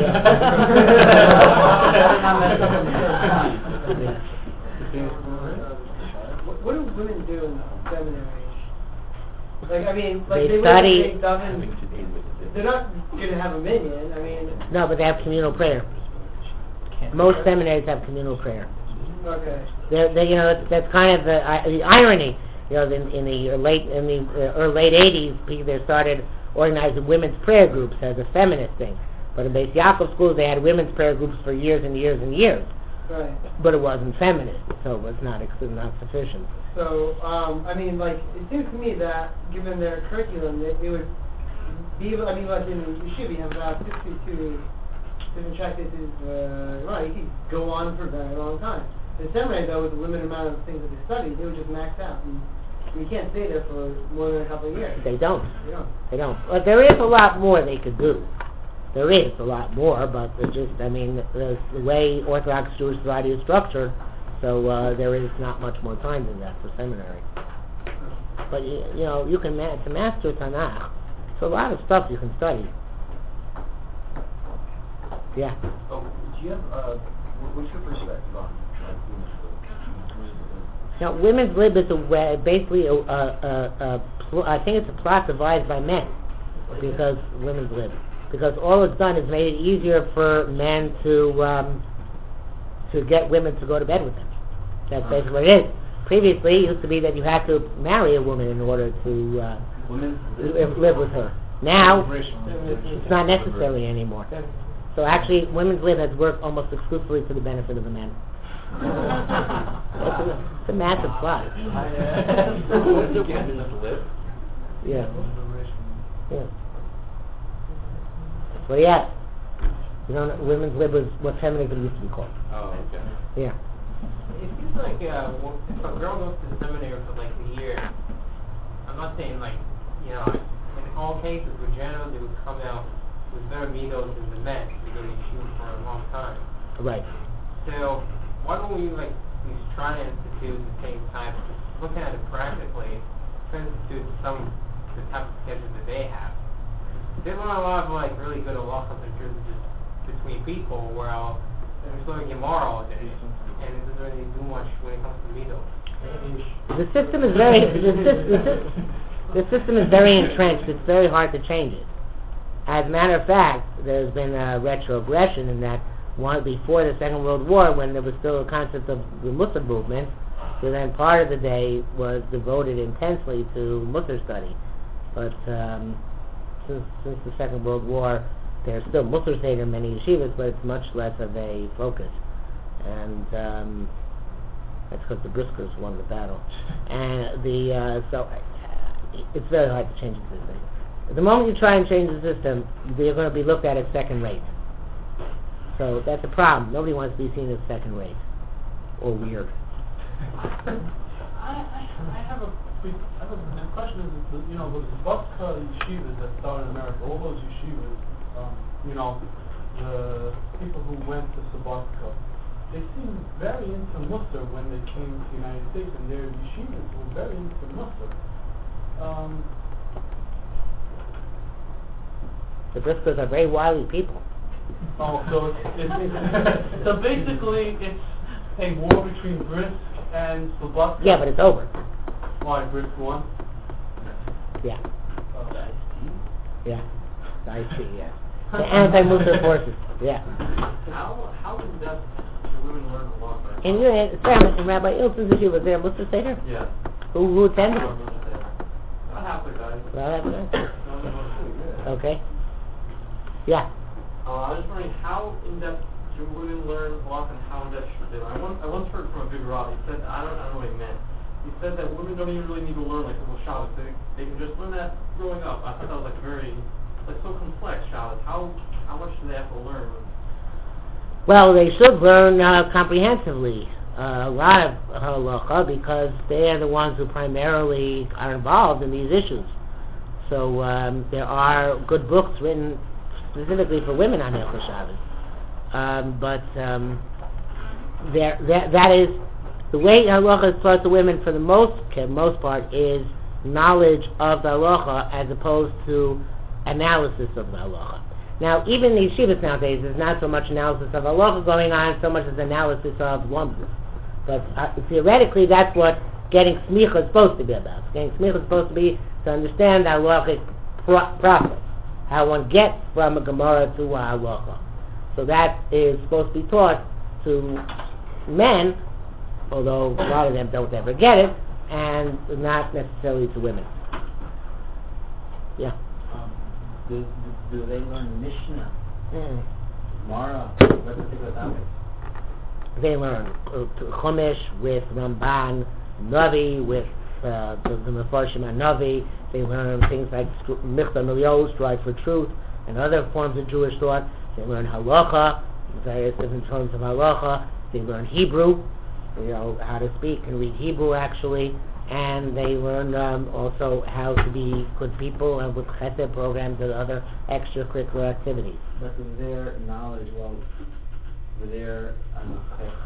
What, what do women do in the seminary? Like, I mean, like They they, study- live in Dublin. They're not going to have a minion. I mean, No, but they have communal prayer. Most seminaries have communal prayer. okay. They're, they, you know, that's, that's kind of the, I the irony. You know, in, in the late in the uh, early late eighties, they started organizing women's prayer groups as a feminist thing. But in Beis Yaakov schools, they had women's prayer groups for years and years and years. Right. But it wasn't feminist, so it was not ex- not sufficient. So, um, I mean, like, it seems to me that, given their curriculum, that it would be able, I mean, like in yeshiva, you have about sixty-two different chapters, uh, right, you could go on for a very long time. In seminary, though, with a limited amount of things that they study, they would just max out. And you can't stay there for more than a couple of years. They don't. You know. They don't. But there is a lot more they could do. There is a lot more, but it's just, I mean, the, the way Orthodox Jewish society is structured, so uh, there is not much more time than that for seminary. But, you, you know, you can, ma- to master Tanakh, it's a lot of stuff you can study. Yeah. Oh, do you have, uh, wh- what's your perspective on, like, women's Now, women's lib is a way, basically, a, a, a, a pl- I think it's a plot devised by men, because women's lib. Because all it's done is made it easier for men to um, to get women to go to bed with them. That's basically what it is. Previously, it used to be that you had to marry a woman in order to uh, Women's live, live with her. Now, it's not necessary anymore. So actually, women's lib has worked almost exclusively to the benefit of the men. it's, a, it's a massive plus. Yeah. Yeah. Well, yeah. You know, women's lib was what feminism used to be called. Oh, okay. Yeah. It seems like uh, well, if a girl goes to the seminary for like a year, I'm not saying like, you know, in all cases, with general, they would come out with better midos than the men because they shoot for a long time. Right. So why don't we like at least try to institute the same type of, looking at it practically, try to institute some the type of schedule that they have. They learn a lot of like really good halachas and truths between people, where I'll, they're just learning Gemara all day, and it doesn't really do much when it comes to midos. The system is very the, the, the system is very entrenched. It's very hard to change it. As a matter of fact, there's been a retrogression in that one before the Second World War, when there was still a concept of the Musar movement, so then part of the day was devoted intensely to Musar study. But um, since, since the Second World War, there's still Musar Seder in many yeshivas, but it's much less of a focus. And um, that's because the Briskers won the battle. And the uh, so uh, it's very hard to change the system. The moment you try and change the system, they're going to be looked at as second rate. So that's a problem. Nobody wants to be seen as second rate or weird. I, I, I have a quick, I have a, the question is, the, you know, the Sabbatka yeshivas that started in America, all those yeshivas, um, you know, the people who went to Sabbatka, they seemed very into Musar when they came to the United States, and their yeshivas were very into Musar. Um, the Briskers are very wily people. Oh, so it's, it's, it's so basically it's a war between Brisk and Slobodka. Yeah, but it's over. Why, Brisk won? Yeah. Oh, the I T? Yeah. The I T, yeah. The anti-Musar forces. Yeah. How how in depth do women learn the law? And you know, Sam, and Rabbi Ilson's issue was there Musar Seder? Yeah. Who, who attended it? Not half the guys. Well, that's nice. No, no, no, Okay. Yeah. Uh, I was just wondering how in depth do women learn law and how in depth should they learn? I once I once heard from a big rabbi. He said I don't I don't know what he meant. He said that women don't even really need to learn like little Shabbos. They they can just learn that growing up. I thought that was like very like so complex Shabbos. How how much do they have to learn? Well, they should learn uh, comprehensively uh, a lot of halacha because they are the ones who primarily are involved in these issues. So um, there are good books written specifically for women on Hilchos Shabbos. Um, but um, there, that, that is the way halacha is taught to women for the most most part is knowledge of the halacha as opposed to analysis of the halacha. Now, even in the yeshivas nowadays, there's not so much analysis of halacha going on, so much as analysis of lumdus. But uh, theoretically, that's what getting smicha is supposed to be about. Getting smicha is supposed to be to understand the halachic pro- process, how one gets from a Gemara to a halacha. So that is supposed to be taught to men, although a lot of them don't ever get it, and not necessarily to women. Yeah. Um, do, do, do they learn Mishnah, Mm. Gemara, what particular topic? They learn uh, Chumash with Ramban, Navi with uh, the, the Mefarshim and Navi. They learn things like Michta Milios, Strive for Truth, and other forms of Jewish thought. They learn Halacha, various different forms of Halacha. They learn Hebrew, you know, how to speak and read Hebrew actually. And they learn um, also how to be good people and with chesed programs and other extracurricular activities. But with their knowledge, well, with their um,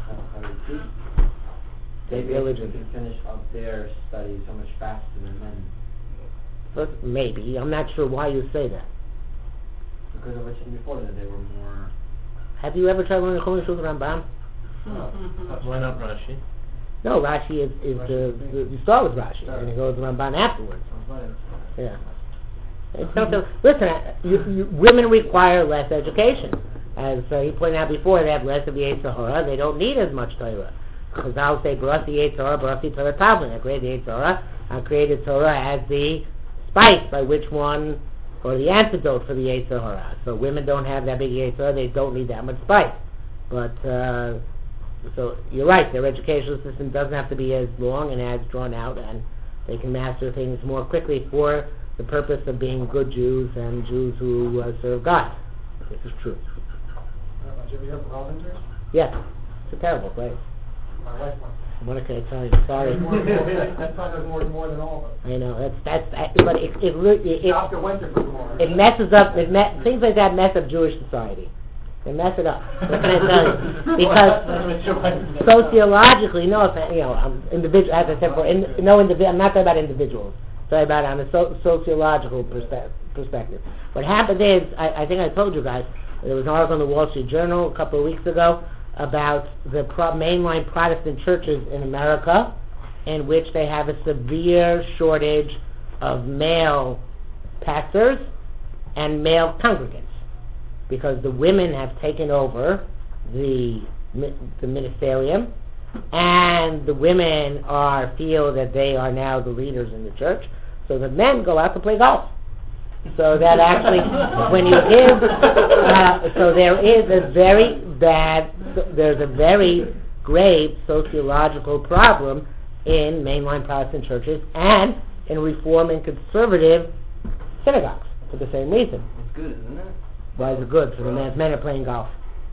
they religion can finish up their studies so much faster than men. But maybe. I'm not sure why you say that. Because of what you said before, that they were more... Have you ever tried learning Chumash with Rambam? Why not Rashi? No, Rashi is, is the, the, you start with Rashi, and it goes to Ramban afterwards. Yeah. It's not the, listen, you, you, women require less education. As uh, he pointed out before, they have less of the Yetzer Hara. They don't need as much Torah. Chazal say, Barasi Yetzer Hara, Barasi Torah Tavlin. I created Yetzer Hara. I created Torah as the spice by which one or the antidote for the Yetzer Hara. So women don't have that big Yetzer Hara, they don't need that much spice. But, uh, so you're right, their educational system doesn't have to be as long and as drawn out, and they can master things more quickly for the purpose of being good Jews and Jews who uh, serve God. This is true. Uh, did you ever hear of Ravensburg? Yes, it's a terrible place. My wife went. What can I tell you? Sorry. There's more, more, that's why there's more, more than all of us. I know, that's, that's, that, but it, it, it, it, Doctor Winter for more. it messes up, it me, things like that mess up Jewish society. They mess it up. What can I tell you? Because sociologically, no offense, you know, um, individual, as I said before, in, no indivi- I'm not talking about individuals. I'm talking about on a so, sociological perspe- perspective. What happened is, I, I think I told you guys, there was an article in the Wall Street Journal a couple of weeks ago about the pro- mainline Protestant churches in America, in which they have a severe shortage of male pastors and male congregants, because the women have taken over the the ministerium, and the women are feel that they are now the leaders in the church, so the men go out to play golf. So that actually, when you give, uh, so there is a very bad, there's a very grave sociological problem in mainline Protestant churches and in Reform and conservative synagogues for the same reason. It's good, isn't it? Why is it good? For the men, men are playing golf.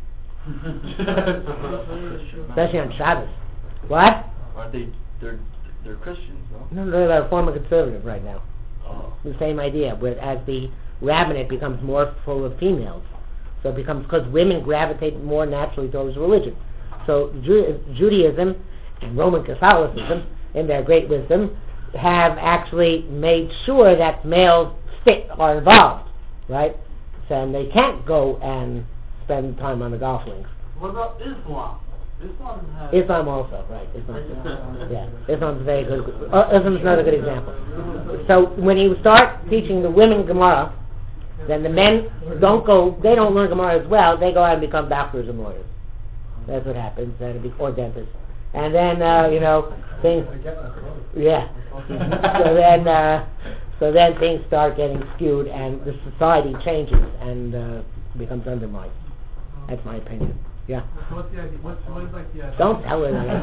Especially on Shabbos. What? Aren't they, they're, they're Christians, no? No, they're Reform and conservative right now. Oh. The same idea, where as the rabbinate becomes more full of females, so it becomes, because women gravitate more naturally towards religion. So Ju- Judaism and Roman Catholicism, in their great wisdom, have actually made sure that males fit are involved, right? So, and they can't go and spend time on the golf links. What about Islam? Islam has... Islam also, right? Islam, yeah, Islam's very good. Uh, Islam's another good example. So when you start teaching the women Gemara, then the men don't go. They don't learn Gemara as well. They go out and become doctors and lawyers. That's what happens, and or dentists. And then uh, you know things. Yeah. so then, uh, so then things start getting skewed, and the society changes and uh, becomes undermined. That's my opinion. Yeah. So what's the idea? What's, what is like the idea? Don't tell her that.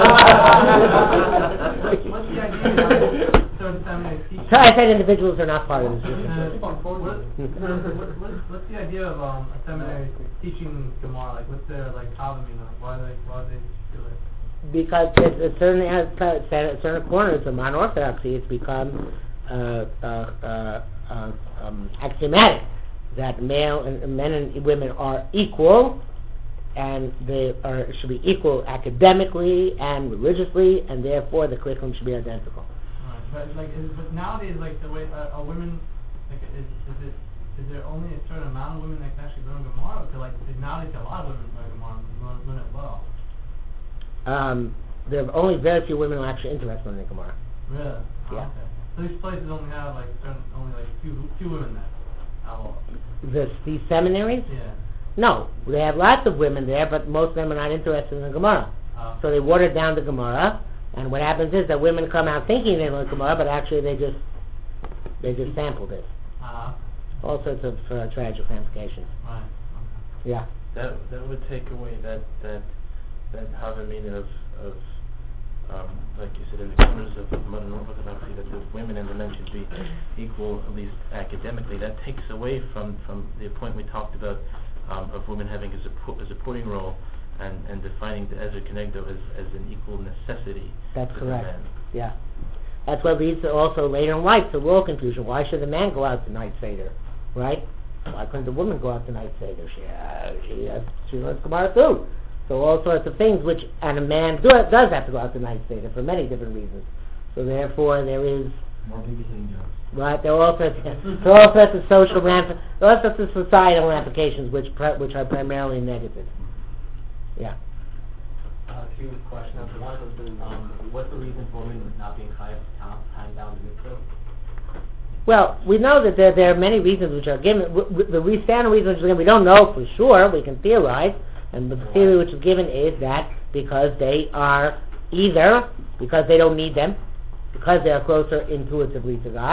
What's the idea? So disseminate teaching. So I said individuals are not part of this. Uh, what, what, what, what's the idea of um, a seminary teaching Gemara? Like, what's their like Calvin mean? Like, why do they why do they do it? Because it's a certain a certain corners of modern orthodoxy, it's become uh, uh, uh, uh, um, axiomatic that male and men and women are equal, and they are should be equal academically and religiously, and therefore the curriculum should be identical. Right, but like, is, but nowadays, like the way uh, are women, like, is, is it is there only a certain amount of women that can actually learn Gemara? Because like nowadays, a lot of women learn Gemara and learn, learn it well. Um, there are only very few women who are actually interested in the Gemara. Really? Oh, Yeah. okay. So these places only have like certain, only like few few women there. Oh. The, these seminaries? Yeah. No, they have lots of women there, but most of them are not interested in the Gemara. Oh. So they watered down the Gemara, and what happens is that women come out thinking they learn Gemara, but actually they just they just sampled it. Uh-huh. All sorts of uh, tragic ramifications. Right. Okay. Yeah. That that would take away that that that havamina of of um, like you said in the corners of modern orthodoxy, that the women and the men should be equal, at least academically. That takes away from, from the point we talked about um, of women having a, support, a supporting role and, and defining the Ezer Kenegdo as, as an equal necessity. That's for correct. the men. Yeah. That's what leads to also later in life to world confusion. Why should the man go out to night seder, right? Why couldn't the woman go out to night seder? She uh, she has, she learns Gemara too. So all sorts of things which, and a man do, does have to go out to night seder for many different reasons. So therefore there is, More babysitting jobs. right, there are all sorts of, there are all sorts of social ramp, there are all sorts of societal ramifications which pri- which are primarily negative. Yeah. Uh, two questions. One was, um, what's the reason for women not being chayav tying down the mitzvah? Well, we know that there, there are many reasons which are given. W- w- the re- standard reasons which are given, we don't know for sure. We can theorize, and the theory which is given is that because they are either because they don't need them, because they are closer intuitively to God,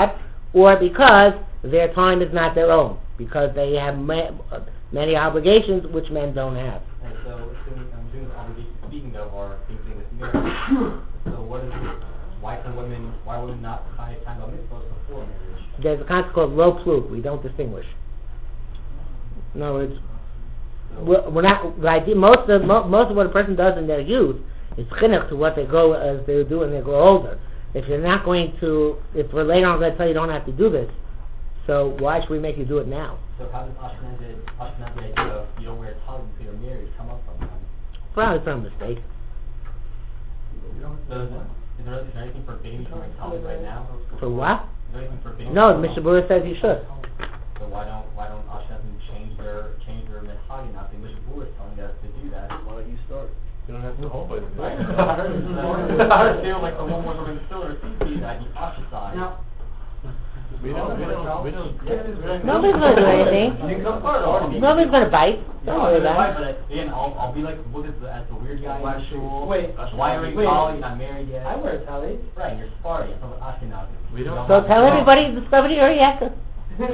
or because their time is not their own, because they have ma- many obligations which men don't have. And so, assuming, I'm doing the obligation, speaking of our thing with marriage, so what is it, why can women, why would women not hide time about mitzvahs before marriage? There's a concept called lo plut. We don't distinguish. In other words, we're, we're not. The idea, most of mo, most of what a person does in their youth is chinuch to what they go as they do when they grow older. If you're not going to, if we're later on going to tell you you don't have to do this, so why should we make you do it now? So how does Ashkenazi, Ashkenazi idea of you don't wear a tali until you're married come up from them? Probably from a mistake. So is, is, there, is there anything forbidding you from wearing tali right now? For what? Is there anything forbidding? No, Mister Brewer says you should. So why don't why don't Ashkenazim change their change their mentality now? I think Mister Brewer is telling us to do that. Why don't you start? You don't have to hold it. Right. I feel like the one more women still are thinking that you ostracize. No. We don't, we don't, we don't. Nobody's going to do anything. You can come part of it. Nobody's going to bite. Don't No, worry I'm about right, it. but again, I'll, I'll be like, look at the, as the weird guy in the shul. Wait. Why are you Wait. calling? You're not married yet. I wear a tali. Right, you're Sephardi. I'm from Ashkenazi. We don't- So tell everybody you discovered your yakka. As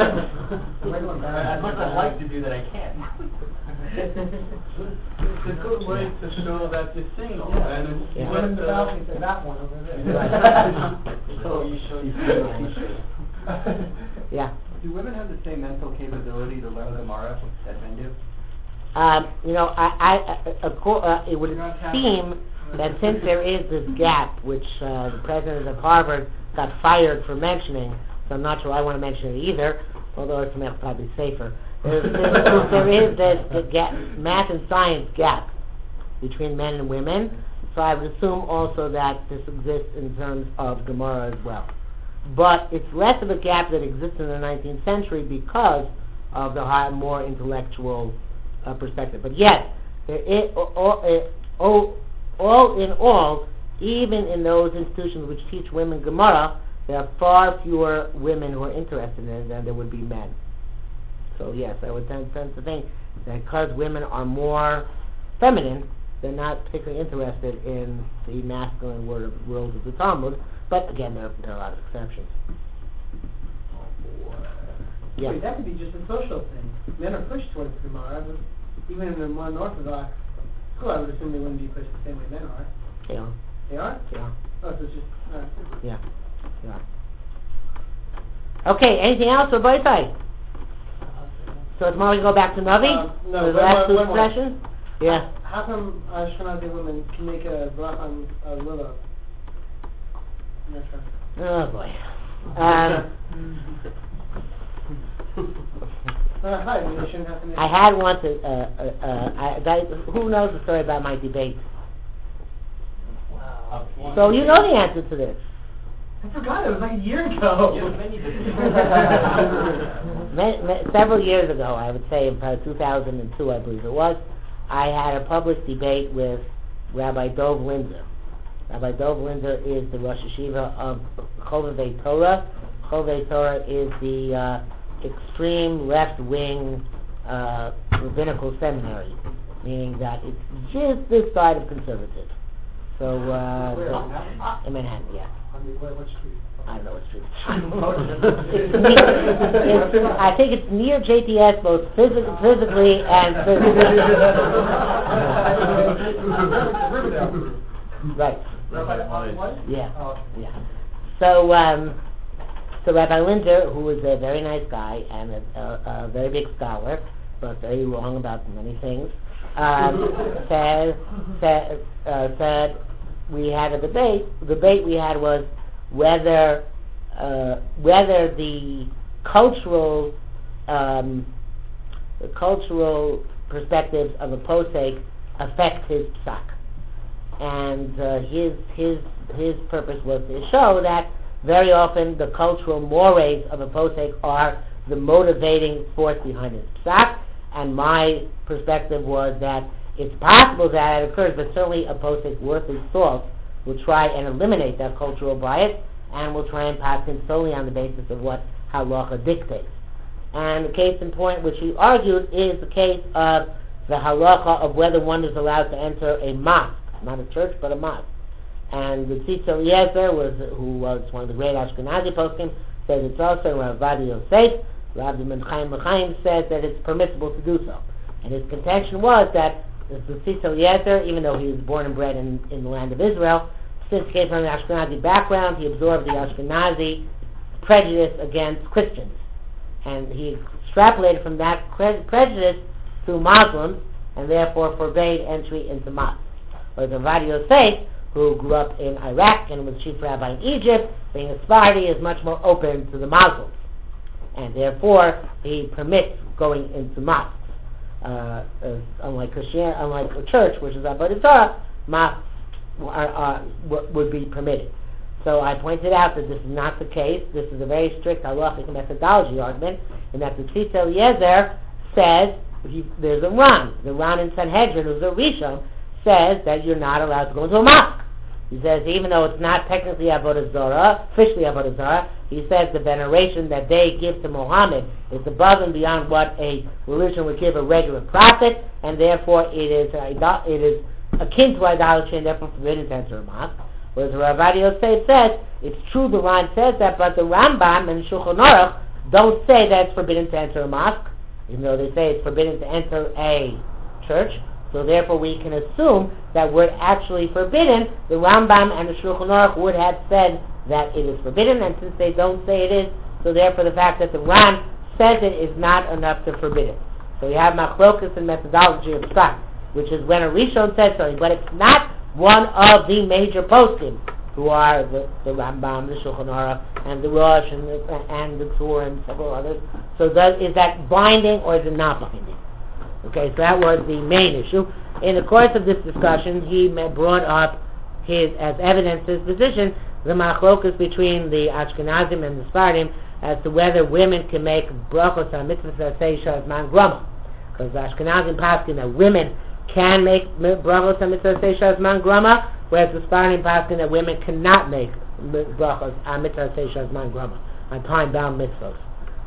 much as I'd like to do that, I can't. It's a good way to show that you're single. Yeah. And it's Yeah. Women in just, the uh, balcony say that one over there. So you show you feel Yeah. Do women have the same mental capability to learn Gemara that men do? Um, you know, I, I, uh, uh, uh, it would seem that since there is this gap, which uh, the president of Harvard got fired for mentioning, so I'm not sure I want to mention it either, although it's probably safer. There's, there's, there is this the gap, math and science gap between men and women, so I would assume also that this exists in terms of Gemara as well. But it's less of a gap that exists in the nineteenth century because of the high, more intellectual uh, perspective. But yes, there is, all, all, all in all, even in those institutions which teach women Gemara, there are far fewer women who are interested in it than there would be men. So yes, I would tend, tend to think that because women are more feminine, they're not particularly interested in the masculine world, world of the Talmud. But again, there are, there are a lot of exceptions. Yeah. Wait, that could be just a social thing. Men are pushed towards the Gemara, but even in a more unorthodox school, I would assume they wouldn't be pushed the same way men are. Yeah. They are? Yeah. Oh, so it's just... Uh, Yeah. Yeah. Okay, anything else for both sides? So tomorrow we go back to Navi? Uh, no, for the one last more- two one more. sessions? Yeah. How come Ashkenazi women can make a bracha on a willow? I'm not sure. Oh boy. Um, Uh, hi, we shouldn't have to make I had once a, uh, uh, uh, I, that, who knows the story about my debate? Wow. So you know the answer to this. I forgot, it was like a year ago. Ma- ma- several years ago, I would say in probably two thousand two, I believe it was, I had a public debate with Rabbi Dov Linzer. Rabbi Dov Linzer is the Rosh Hashiva of Chovevei Torah. Chovevei Torah is the uh, extreme left-wing uh, rabbinical seminary, meaning that it's just this side of conservative. So, uh, Where? so in Manhattan, yeah. I mean, what, what street? I don't know what street. It's near, it's, I think it's near J T S, both phys- physically and physically. Right. Yeah. Yeah. So, um, so Rabbi Linzer, who is a very nice guy and a, a, a very big scholar, but very wrong about many things, um, said said uh, said we had a debate. The debate we had was whether uh, whether the cultural um, the cultural perspectives of a posek affect his psak, and uh, his his his purpose was to show that very often the cultural mores of a posek are the motivating force behind his psak, and my perspective was that it's possible that it occurs, but certainly a posek worth his salt will try and eliminate that cultural bias and will try and pass him solely on the basis of what halacha dictates. And the case in point which he argued is the case of the halacha of whether one is allowed to enter a mosque, not a church but a mosque. And the Tzitz Eliezer, was, who was one of the great Ashkenazi poskim, says it's also, and Rav Vadi Yosef, Rav Ben Chaim L'Chaim says that it's permissible to do so. And his contention was that the Tzitz Eliezer, even though he was born and bred in, in the land of Israel, since he came from the Ashkenazi background, he absorbed the Ashkenazi prejudice against Christians. And he extrapolated from that pre- prejudice to Muslims, and therefore forbade entry into mosques. Whereas Rav Vadi Yosef, who grew up in Iraq and was chief rabbi in Egypt, being a Sephardi, is much more open to the Muslims. And therefore, he permits going into mosques. Uh, uh, unlike Christian, unlike a church, which is Avodah Zarah, mosques are, are, w- would be permitted. So I pointed out that this is not the case. This is a very strict halachic methodology argument, in that the Tzitz Eliezer says, if you, there's a Ran, the Ran in Sanhedrin, who's a Rishon, says that you're not allowed to go into a mosque. He says even though it's not technically Avodah Zarah, officially Avodah Zarah, he says the veneration that they give to Muhammad is above and beyond what a religion would give a regular prophet, and therefore it is uh, it is akin to idolatry and therefore forbidden to enter a mosque. Whereas Rav Vadi Yosef says, it's true the Ran says that, but the Rambam and Shulchan Aruch don't say that it's forbidden to enter a mosque, even though they say it's forbidden to enter a church. So therefore we can assume that were it actually forbidden, the Rambam and the Shulchan Aruch would have said that it is forbidden, and since they don't say it is, so therefore the fact that the Ran says it is not enough to forbid it. So you have machlokas and methodology of Pshat, which is when a Rishon says something, but it's not one of the major poskim, who are the, the Rambam, the Shulchan Aruch, and the Rosh, and the, and the Tzur, and several others. So that, is that binding or is it not binding? Okay, so that was the main issue. In the course of this discussion, he brought up his, as evidence, his position, the machlokas between the Ashkenazim and the Sephardim as to whether women can make brachos on mitzvahs seisha as man grama. Because the Ashkenazim paskin that women can make brachos on mitzvahs seisha as man grama, whereas the Sephardim paskin that women cannot make brachos on mitzvahs seisha as man grama, on time-bound mitzvahs.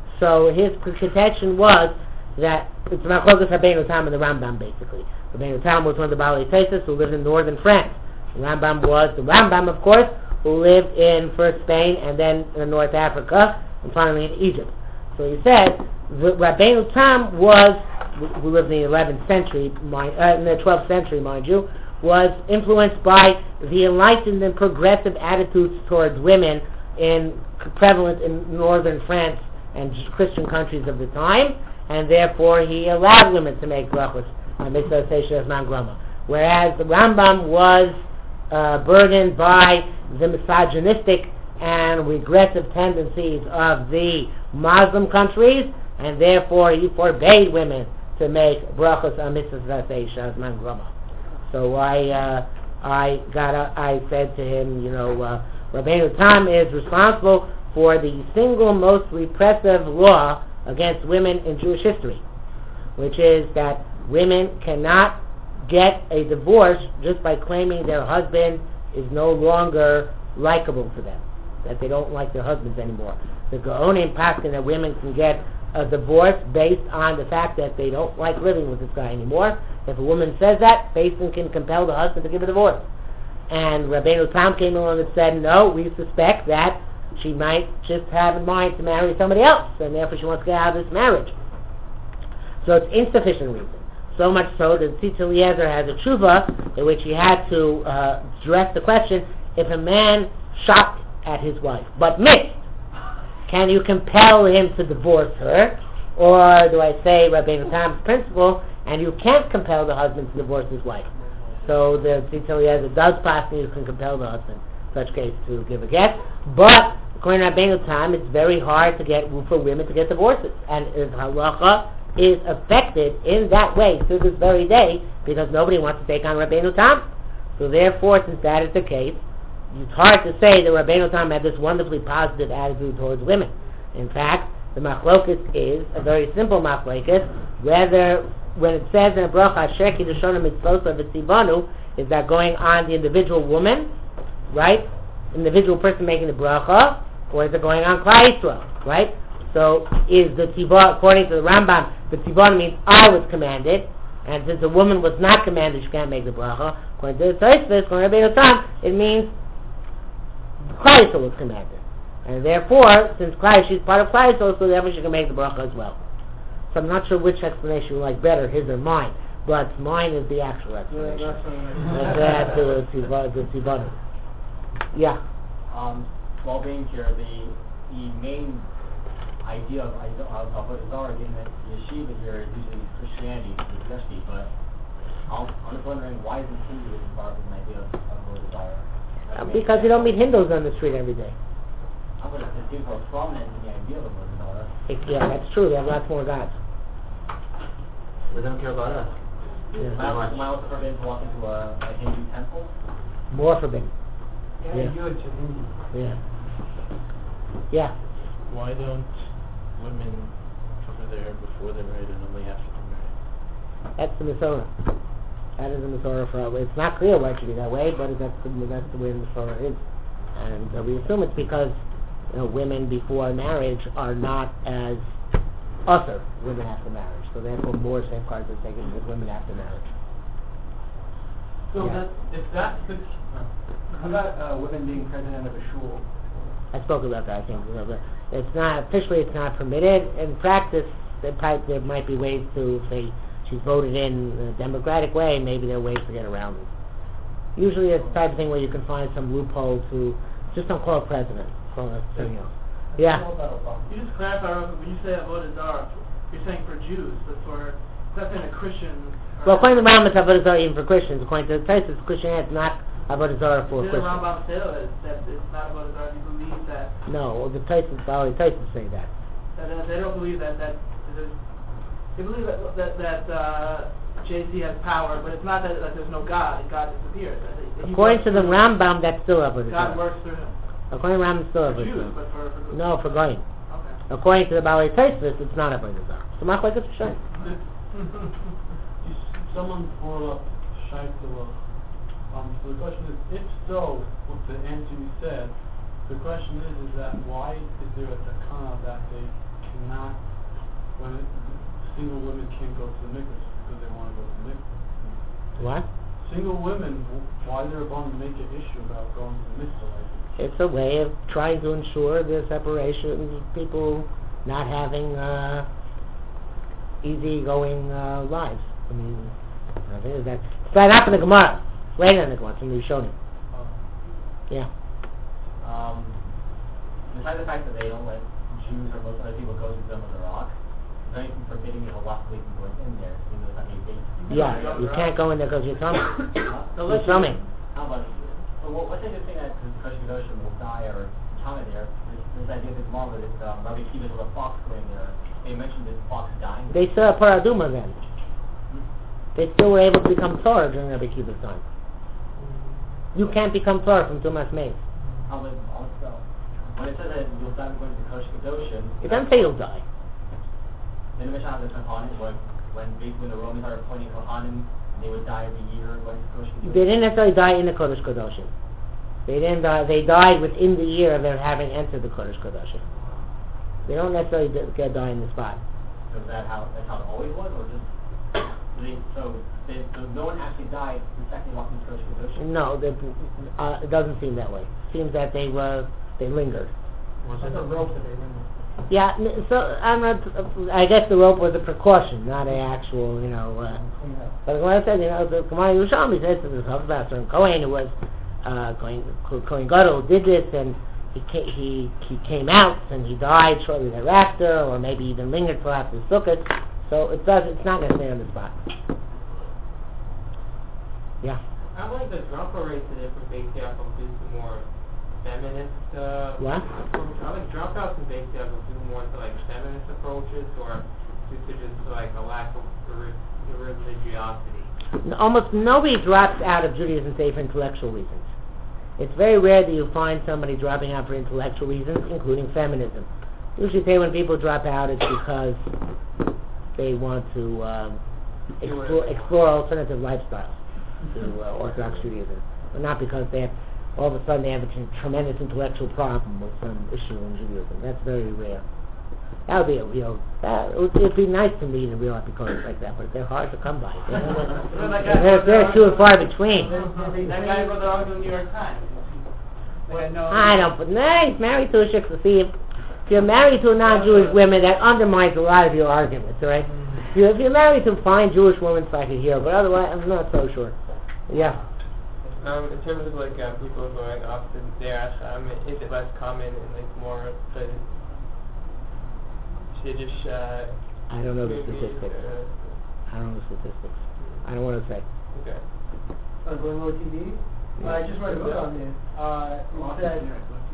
So his contention was that it's machlokas Rabbeinu Tam and the Rambam, basically. Rabbeinu Tam was one of the Baalei Tosfos who lived in northern France. The Rambam was the Rambam, of course, who lived in first Spain and then in North Africa and finally in Egypt. So he said Rabbeinu Tam was, who lived in the eleventh century, mind, uh, in the twelfth century, mind you, was influenced by the enlightened and progressive attitudes towards women in prevalent in northern France and Christian countries of the time, and therefore he allowed women to make brachos on mitzvah seisha as man grama. Whereas the Rambam was uh, burdened by the misogynistic and regressive tendencies of the Muslim countries, and therefore he forbade women to make brachos on mitzvah seisha as man grama. So I, uh, I got, a, I said to him, you know, uh, Rabbeinu Tam is responsible for the single most repressive law against women in Jewish history, which is that women cannot get a divorce just by claiming their husband is no longer likable to them, that they don't like their husbands anymore. The Gaonim paskin that women can get a divorce based on the fact that they don't like living with this guy anymore. If a woman says that, Beis can compel the husband to give a divorce. And Rabbeinu Tam came along and said, no, we suspect that she might just have in mind to marry somebody else, and therefore she wants to get out of this marriage. So it's insufficient reason. So much so that Tzitz Eliezer has a tshuva in which he had to uh, address the question, if a man shot at his wife but missed, can you compel him to divorce her? Or do I say Rabbeinu Tam's principle, and you can't compel the husband to divorce his wife? So the Tzitz Eliezer does pass, and you can compel the husband in such case to give a get. But according to Rabbeinu Tam, it's very hard to get for women to get divorces, and if halacha is affected in that way to this very day, because nobody wants to take on Rabbeinu Tam. So therefore, since that is the case, it's hard to say that Rabbeinu Tam had this wonderfully positive attitude towards women. In fact, the machlokus is a very simple machlokus, whether when it says in a bracha Asher Kiddushonu Mitzvosa V'Tzivanu, is that going on the individual woman, right? Individual person making the bracha, or is it going on Klal Yisrael, right? So is the tzibah, according to the Rambam, the tzibah means I was commanded, and since a woman was not commanded, she can't make the bracha. According to the Tosfos, according to Rabbeinu Tam, it means Klal Yisrael was commanded. And therefore, since Klai, she's part of Klai, so therefore she can make the bracha as well. So I'm not sure which explanation you like better, his or mine, but mine is the actual explanation. Yeah, That's the Tzivanu. Yeah. Um, while being here, the the main idea of of Avodah Zarah in the yeshiva here is usually Christianity, especially, but I'm, I'm just wondering why isn't Hinduism part of an idea of Avodah Zarah? Uh, because you don't meet Hindus on the street every day. I'm going to assume for a strong man the idea of Avodah Zarah. It, yeah, that's true. They have lots more gods. They don't care about us. Yeah. Am I, am I also forbidden to walk into a, a Hindu temple? More forbidden. Yeah, Yeah. good to Hindi. Yeah. Yeah. Why don't women cover their hair before they're married and only after they're married? That's the Masorah. That is the Masorah for it's not clear why it should be that way, but that's the that's the way the Masorah is. And uh, we assume it's because you know, women before marriage are not as usher women after marriage. So therefore more safeguards are taken with women after marriage. So Yeah. that, if that's the, How about uh, women being president of a shul? I spoke about that, I think. You know, but it's not officially it's not permitted. In practice, there might, there might be ways to, if they, she's voted in a democratic way, maybe there are ways to get around it. Usually it's the type of thing where you can find some loophole to, just don't call it president, call it something else. Yeah. You just clarify, real quick, when you say Avodah Zarah, you're saying for Jews, but for, that's saying a Christian. Well, according to the Rambam, it's Avodah Zarah even for Christians. According to the Taisus, Christianity is not Avodah Zarah for Did the Christians. Rambam say that, that it's not Avodah Zarah? Do you believe that? No, well, the Taisus, the Taisus say that. That uh, they don't believe that that there's, they believe that that, that uh, J C has power, but it's not that, that there's no God. God disappears. That he- he According works to the through- Rambam, that's still Avodah God Zarah. works through him. According to the Rambam, it's still For Avodah Jews, Zarah. but for, for No, for Goyim. Okay. According to the Balei Taisus, it's not Avodah Zarah. So, Mach like it's a shame. You s- Someone brought up Shaitala. Um, so the question is, if so, with the answer you said, the question is, is that why is there a takana that they cannot, when it, single women can't go to the mikvah because they want to go to the mikvah? What? Single women, why they're going to make an issue about going to the mikvah? Like, It's a way of trying to ensure the separation, people not having uh, easy-going uh, lives. I mean, I think that's it's right up in the Gemara. It's later in the Gemara, from the Rishonim. uh, Yeah. Um, besides the fact that they don't let Jews or most other people go to them on the rock, is there anything forbidding you halachically from going in there, even though it's not a gate? Yeah, you can't go in there because you're coming. Huh? You're coming. How about, so what, what's the thing that the Kosh Kedoshim will die or Tana there? This, this idea that tomorrow that um, Rabbi Kiva with a fox going there. They mentioned this fox dying. They still have paraduma then. They still were able to become Torah during Rabbi Kiva's time. You can't become Torah from Tumas Meis. How about also, when it says that you'll die going to the Kosh Kedoshim, It doesn't say you'll die. then the Mishnah has the Kohanim, when, when basically when the Romans are appointing Kohanim, they would die every year going to Kosh Kedoshim. They didn't necessarily die in the Kodesh Kodoshim. They didn't die. They died within the year of their having entered the Kodesh Kodoshim. They don't necessarily d- get die in the spot. So is that how that's how it always was, or just they, so they, so no one actually died the second they walked into Kosh Kedoshim? No, the, uh, it doesn't seem that way. It seems that they were they lingered. Was That's it a rope that they ring. Yeah, n- so I'm not. I guess the rope was a precaution, not an actual, you know. Uh, Clean up. but when I said, you know, the Gemara Yerushalmi says that there's about a certain Kohen who was uh, Kohen Kohen Gadol did this, and he ca- he he came out and he died shortly thereafter, or maybe even lingered till after the Sukkot. So it does. It's not necessarily on the spot. Yeah. I like the dropper rates in different base Yaakov due to more feminist uh What? approach. I like dropouts in base Yaakov due more to like feminist approaches or due to just like a lack of re- religiosity. N- Almost nobody drops out of Judaism say for intellectual reasons. It's very rare that you find somebody dropping out for intellectual reasons, including feminism. Usually say when people drop out it's because they want to um, explore, explore alternative lifestyles to uh, Orthodox Judaism, but not because they have, all of a sudden they have a t- tremendous intellectual problem with some issue in Judaism. That's very rare. That would be a real, that, it would it'd be nice to meet a real epicorus like that, but they're hard to come by. They're, That guy they're, wrote they're the few and far between. article- That guy wrote the article in the New York Times. Like I know. I don't, but no, he's married to a shiksa. See, if, if you're married to a non-Jewish woman, that undermines a lot of your arguments, all right? If you're, if you're married to a fine Jewish woman, it's like a hero, but otherwise, I'm not so sure. Yeah. Um, in terms of like uh, people going off to their ashram, is it less common and like more the Yiddish? Uh, I don't know the community, statistics. uh, I don't know the statistics. I don't want to say. Okay. Uh, going over T V? Uh, I just read a book on this. Uh, it said,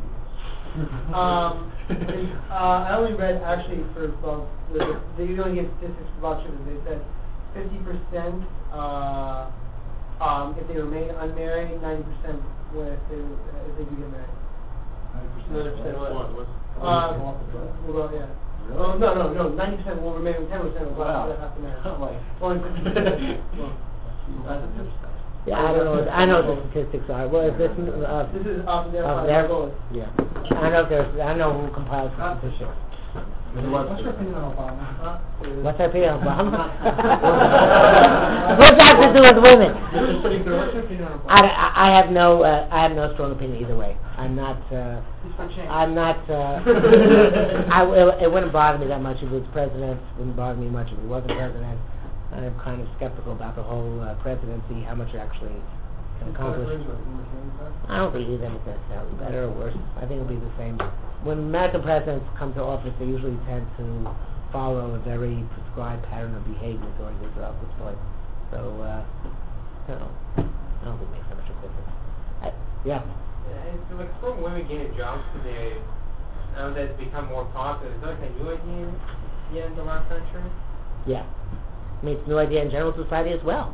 um, uh, I only read actually for, well, the, they only give statistics for about children. They said fifty percent, uh, um, if they remain unmarried, ninety percent if they, uh, if they do get married. ninety percent what? Uh, well, yeah. Oh, no, no, no, ninety percent will remain, ten percent will Wow. have to marry. I'm like- Only fifty percent. That's a good stuff. Yeah, I don't know. I know what the statistics are. What is this? Uh, This is off their, of off their? their goals. Yeah. I know there's. I know who compiles the statistics. What's your opinion on Obama? Uh, What's our opinion on Obama? What's that to do with women? What's your opinion on Obama? I, I, I have no. Uh, I have no strong opinion either way. I'm not. Uh, He's for change. I'm not. Uh, I, it, it wouldn't bother me that much if it was president. It wouldn't bother me much if it wasn't president. I'm kind of skeptical about the whole uh, presidency, how much it actually can accomplish. I don't think either is necessarily better or worse. I think it'll be the same. When American presidents come to office, they usually tend to follow a very prescribed pattern of behavior during their office point. So, uh, you know, I don't think it makes that much of a difference. I, yeah. Yeah, it's like some women getting jobs today, now that it's become more popular. Is that like a new idea in the last century? Yeah. I mean, it's a new idea in general society as well.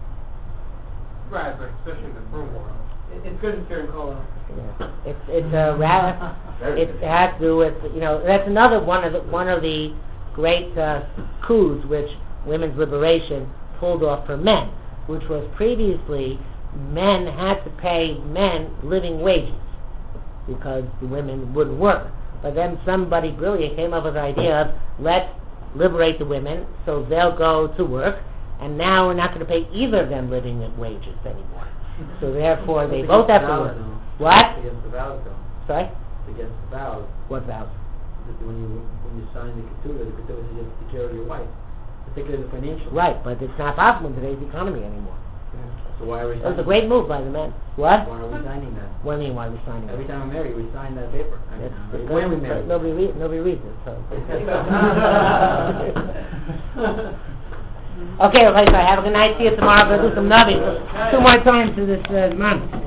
Right, but especially in the firm world. it- it's good if you're in Colorado. Yeah. It's it's a ra- it has to do with, you know, that's another one of the one of the great uh, coups which women's liberation pulled off for men, which was previously men had to pay men living wages because the women wouldn't work. But then somebody brilliant came up with the idea of let's liberate the women so they'll go to work, and now we're not going to pay either of them living wages anymore. So therefore they both have to work. What? Against the vows, though. Sorry? Against the vows. What vows? That when you when you sign the keturah, the keturah says you have to take care of your wife, particularly the financial. Right, but it's not possible in today's economy anymore. So why are we? It was a great move by the men. What? Why are we signing that? What do you mean, why are we signing Every it? time I'm married, we sign that paper. I mean, It's uh, because when we marry. nobody, read, nobody reads it, so. Okay, okay, so have a good night. See you tomorrow. I'm going to do some nubbing. Two more times to this uh, month.